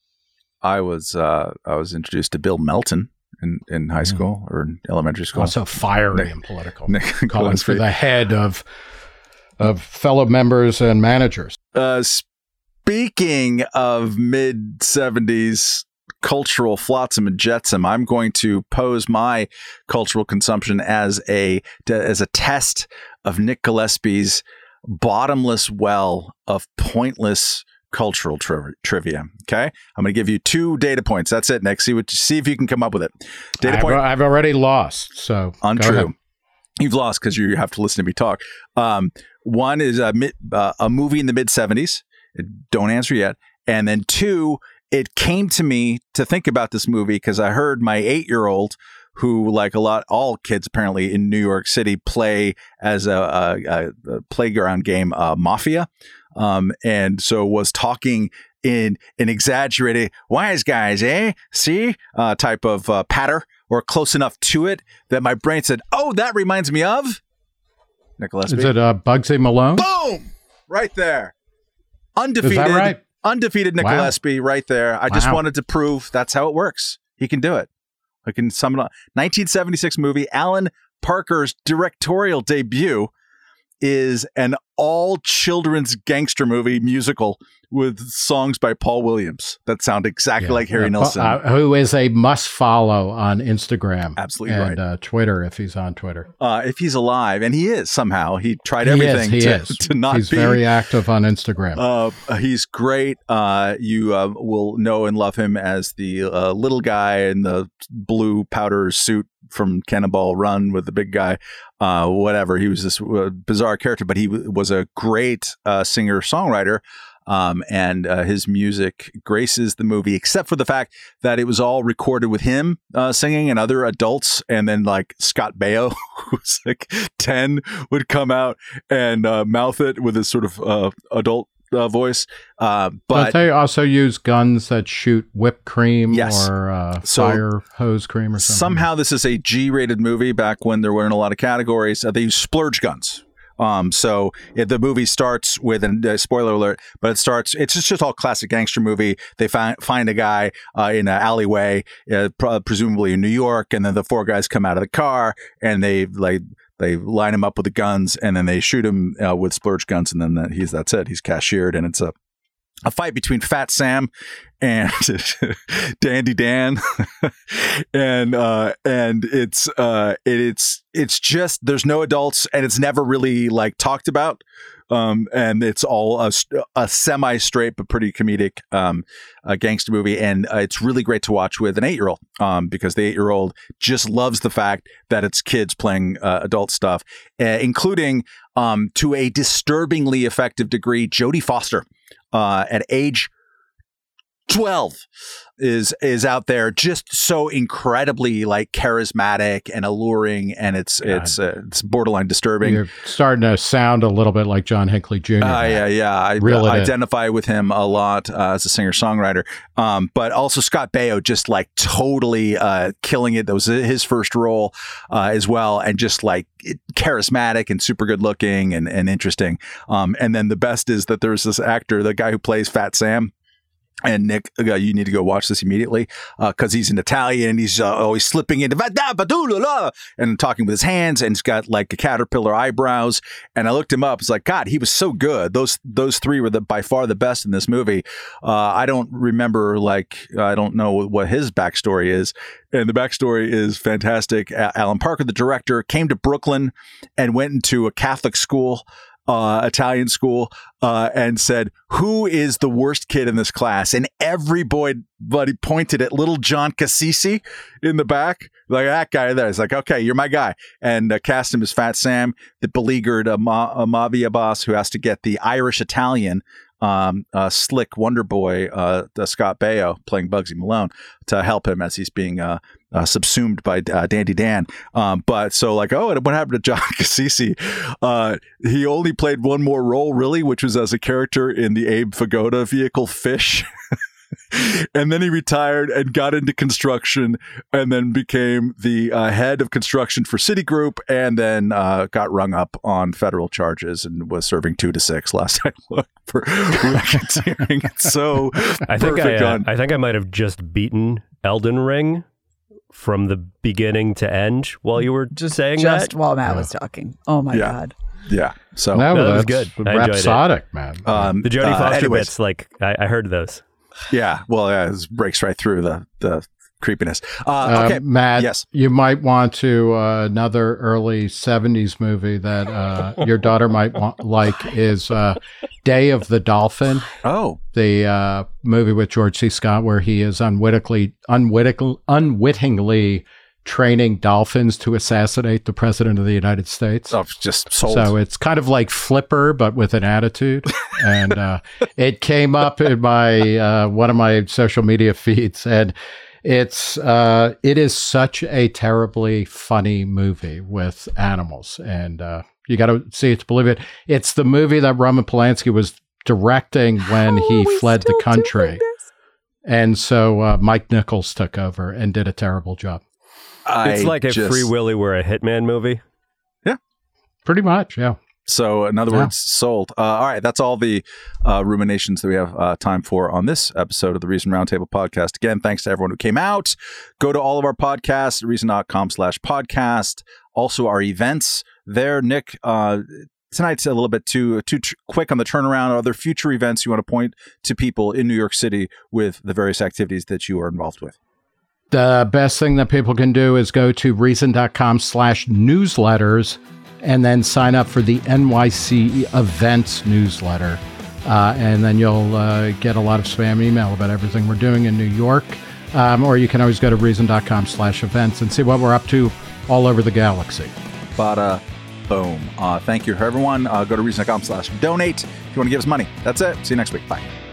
[SPEAKER 1] I was uh, I was introduced to Bill Melton in, in high school or in elementary school.
[SPEAKER 3] Also fiery
[SPEAKER 1] Nick,
[SPEAKER 3] and political.
[SPEAKER 1] Nick
[SPEAKER 3] calling for the head of of fellow members and managers.
[SPEAKER 1] Uh, speaking of mid seventies cultural flotsam and jetsam, I'm going to pose my cultural consumption as a as a test of Nick Gillespie's bottomless well of pointless cultural tri- trivia. Okay, I'm going to give you two data points. That's it, Nick. See what see if you can come up with it. Data
[SPEAKER 3] I've,
[SPEAKER 1] point.
[SPEAKER 3] I've already lost. So
[SPEAKER 1] Untrue. You've lost because you have to listen to me talk. Um, one is a mid, uh, a movie in the mid seventies. Don't answer yet. And then two, it came to me to think about this movie because I heard my eight-year-old, who, like a lot, all kids apparently in New York City, play as a, a, a playground game, uh, Mafia. Um, and so was talking in an exaggerated wise guys, eh? See, uh, type of uh, patter or close enough to it that my brain said, "Oh, that reminds me of Nick Gillespie."
[SPEAKER 3] Is it uh, Bugsy Malone?
[SPEAKER 1] Boom! Right there, undefeated,
[SPEAKER 3] Is that right?
[SPEAKER 1] undefeated Nick
[SPEAKER 3] Wow.
[SPEAKER 1] Gillespie, right there. I just
[SPEAKER 3] Wow.
[SPEAKER 1] wanted to prove that's how it works. He can do it. I can sum it up. nineteen seventy-six movie, Alan Parker's directorial debut is an all children's gangster movie musical with songs by Paul Williams that sound exactly
[SPEAKER 3] Yeah,
[SPEAKER 1] like Harry
[SPEAKER 3] yeah,
[SPEAKER 1] Nilsson.
[SPEAKER 3] Uh, who is a must follow on Instagram.
[SPEAKER 1] Absolutely
[SPEAKER 3] and,
[SPEAKER 1] right.
[SPEAKER 3] uh, Twitter, if he's on Twitter.
[SPEAKER 1] Uh, if he's alive, and he is somehow, he tried
[SPEAKER 3] He is,
[SPEAKER 1] everything
[SPEAKER 3] he
[SPEAKER 1] to,
[SPEAKER 3] is.
[SPEAKER 1] to not
[SPEAKER 3] He's
[SPEAKER 1] be.
[SPEAKER 3] very active on Instagram.
[SPEAKER 1] Uh, he's great. Uh, you uh, will know and love him as the uh, little guy in the blue powder suit from Cannonball Run with the big guy. Uh, whatever. He was this uh, bizarre character, but he w- was a great uh, singer-songwriter. Um, and uh, his music graces the movie, except for the fact that it was all recorded with him uh, singing and other adults. And then like Scott Baio, who's like ten, would come out and uh, mouth it with his sort of uh, adult uh, voice. Uh, but
[SPEAKER 3] Don't they also use guns that shoot whipped cream
[SPEAKER 1] Yes.
[SPEAKER 3] or uh,
[SPEAKER 1] So
[SPEAKER 3] fire hose cream or something?
[SPEAKER 1] somehow this is a G-rated movie back when there weren't a lot of categories. Uh, they use splurge guns. Um, so it, the movie starts with, and uh, spoiler alert, but it starts, it's just, just all classic gangster movie. They find, find a guy uh, in an alleyway, uh, pr- presumably in New York. And then the four guys come out of the car and they like, they line him up with the guns and then they shoot him uh, with splurge guns. And then that, he's, that's it. He's cashiered, and it's a, a fight between Fat Sam and Dandy Dan. and, uh, and it's, uh, it, it's, it's just, there's no adults and it's never really like talked about. Um, and it's all a, a semi straight, but pretty comedic, um, a gangster movie. And uh, it's really great to watch with an eight year old, um, because the eight year old just loves the fact that it's kids playing uh, adult stuff, uh, including, um, to a disturbingly effective degree, Jodie Foster. Uh, at age twelve is is out there just so incredibly like charismatic and alluring, and it's
[SPEAKER 3] God.
[SPEAKER 1] it's uh, it's borderline disturbing.
[SPEAKER 3] You're starting to sound a little bit like John Hinckley Junior
[SPEAKER 1] Uh, yeah, yeah. I
[SPEAKER 3] Reel
[SPEAKER 1] uh,
[SPEAKER 3] it in.
[SPEAKER 1] identify with him a lot uh, as a singer-songwriter. Um, but also Scott Baio just like totally uh, killing it. That was his first role uh, as well. And just like it, charismatic and super good looking and, and interesting. Um, and then the best is that there's this actor, the guy who plays Fat Sam. And Nick, uh, you need to go watch this immediately because uh, he's an Italian and he's uh, always slipping into and talking with his hands, and he's got like a caterpillar eyebrows. And I looked him up. It's like, God, he was so good. Those those three were the by far the best in this movie. Uh, I don't remember, like, I don't know what his backstory is. And the backstory is fantastic. A- Alan Parker, the director, came to Brooklyn and went into a Catholic school. uh, Italian school uh, and said, "Who is the worst kid in this class?" And every boy buddy pointed at little John Cassisi in the back, like that guy there. It's like, okay, you're my guy, and uh, cast him as Fat Sam, the beleaguered uh, ma- uh, mafia boss who has to get the Irish Italian. Um, uh, slick Wonder Boy, uh, uh, Scott Baio playing Bugsy Malone to help him as he's being uh, uh, subsumed by uh, Dandy Dan. Um, but so like, oh, and what happened to John Cassisi? Uh, he only played one more role, really, which was as a character in the Abe Vigoda vehicle Fish. And then he retired and got into construction and then became the uh, head of construction for Citigroup and then uh, got rung up on federal charges and was serving two to six last I looked for racketeering. It's so
[SPEAKER 4] I think I, uh,
[SPEAKER 1] on.
[SPEAKER 4] I think I might have just beaten Elden Ring from the beginning to end while you were just saying
[SPEAKER 2] just
[SPEAKER 4] that.
[SPEAKER 2] while Matt
[SPEAKER 3] Yeah.
[SPEAKER 2] was talking. Oh my
[SPEAKER 1] Yeah.
[SPEAKER 2] God.
[SPEAKER 1] Yeah. So
[SPEAKER 3] No,
[SPEAKER 4] No, that was
[SPEAKER 3] that's
[SPEAKER 4] good. I enjoyed it.
[SPEAKER 3] rhapsodic, man.
[SPEAKER 1] um,
[SPEAKER 4] The Jodie
[SPEAKER 1] uh,
[SPEAKER 4] Foster
[SPEAKER 1] anyways,
[SPEAKER 4] bits, like I, I heard those.
[SPEAKER 1] Yeah. Well, yeah, it breaks right through the, the creepiness. Uh, okay.
[SPEAKER 3] Uh, Matt,
[SPEAKER 1] Yes.
[SPEAKER 3] you might want to uh, another early seventies movie that uh, your daughter might want, like is uh, Day of the Dolphin,
[SPEAKER 1] Oh,
[SPEAKER 3] the uh, movie with George C. Scott, where he is unwittingly, unwittingly, unwittingly training dolphins to assassinate the president of the United States.
[SPEAKER 1] oh just sold.
[SPEAKER 3] So it's kind of like Flipper, but with an attitude. And uh, it came up in my uh, one of my social media feeds, and it's uh, it is such a terribly funny movie with animals, and uh, you got to see it to believe it. It's the movie that Roman Polanski was directing when
[SPEAKER 2] How
[SPEAKER 3] he
[SPEAKER 2] are we
[SPEAKER 3] fled the
[SPEAKER 2] still doing
[SPEAKER 3] country,
[SPEAKER 2] this?
[SPEAKER 3] and so uh, Mike Nichols took over and did a terrible job.
[SPEAKER 4] It's
[SPEAKER 1] I
[SPEAKER 4] like if
[SPEAKER 1] just-
[SPEAKER 4] Free Willy were a Hitman movie.
[SPEAKER 3] Pretty much, yeah.
[SPEAKER 1] So, in other
[SPEAKER 3] Yeah.
[SPEAKER 1] words, sold. Uh, all right, that's all the uh, ruminations that we have uh, time for on this episode of the Reason Roundtable podcast. Again, thanks to everyone who came out. Go to all of our podcasts, reason.com slash podcast. Also, our events there. Nick, uh, tonight's a little bit too too tr- quick on the turnaround. Are there future events you want to point to people in New York City with the various activities that you are involved with?
[SPEAKER 3] The best thing that people can do is go to reason.com slash newsletters and then sign up for the N Y C events newsletter. Uh, and then you'll uh, get a lot of spam email about everything we're doing in New York. Um, or you can always go to reason.com slash events and see what we're up to all over the galaxy.
[SPEAKER 1] Bada boom. Uh, thank you, everyone. Uh, go to reason.com slash donate if you want to give us money. That's it. See you next week. Bye.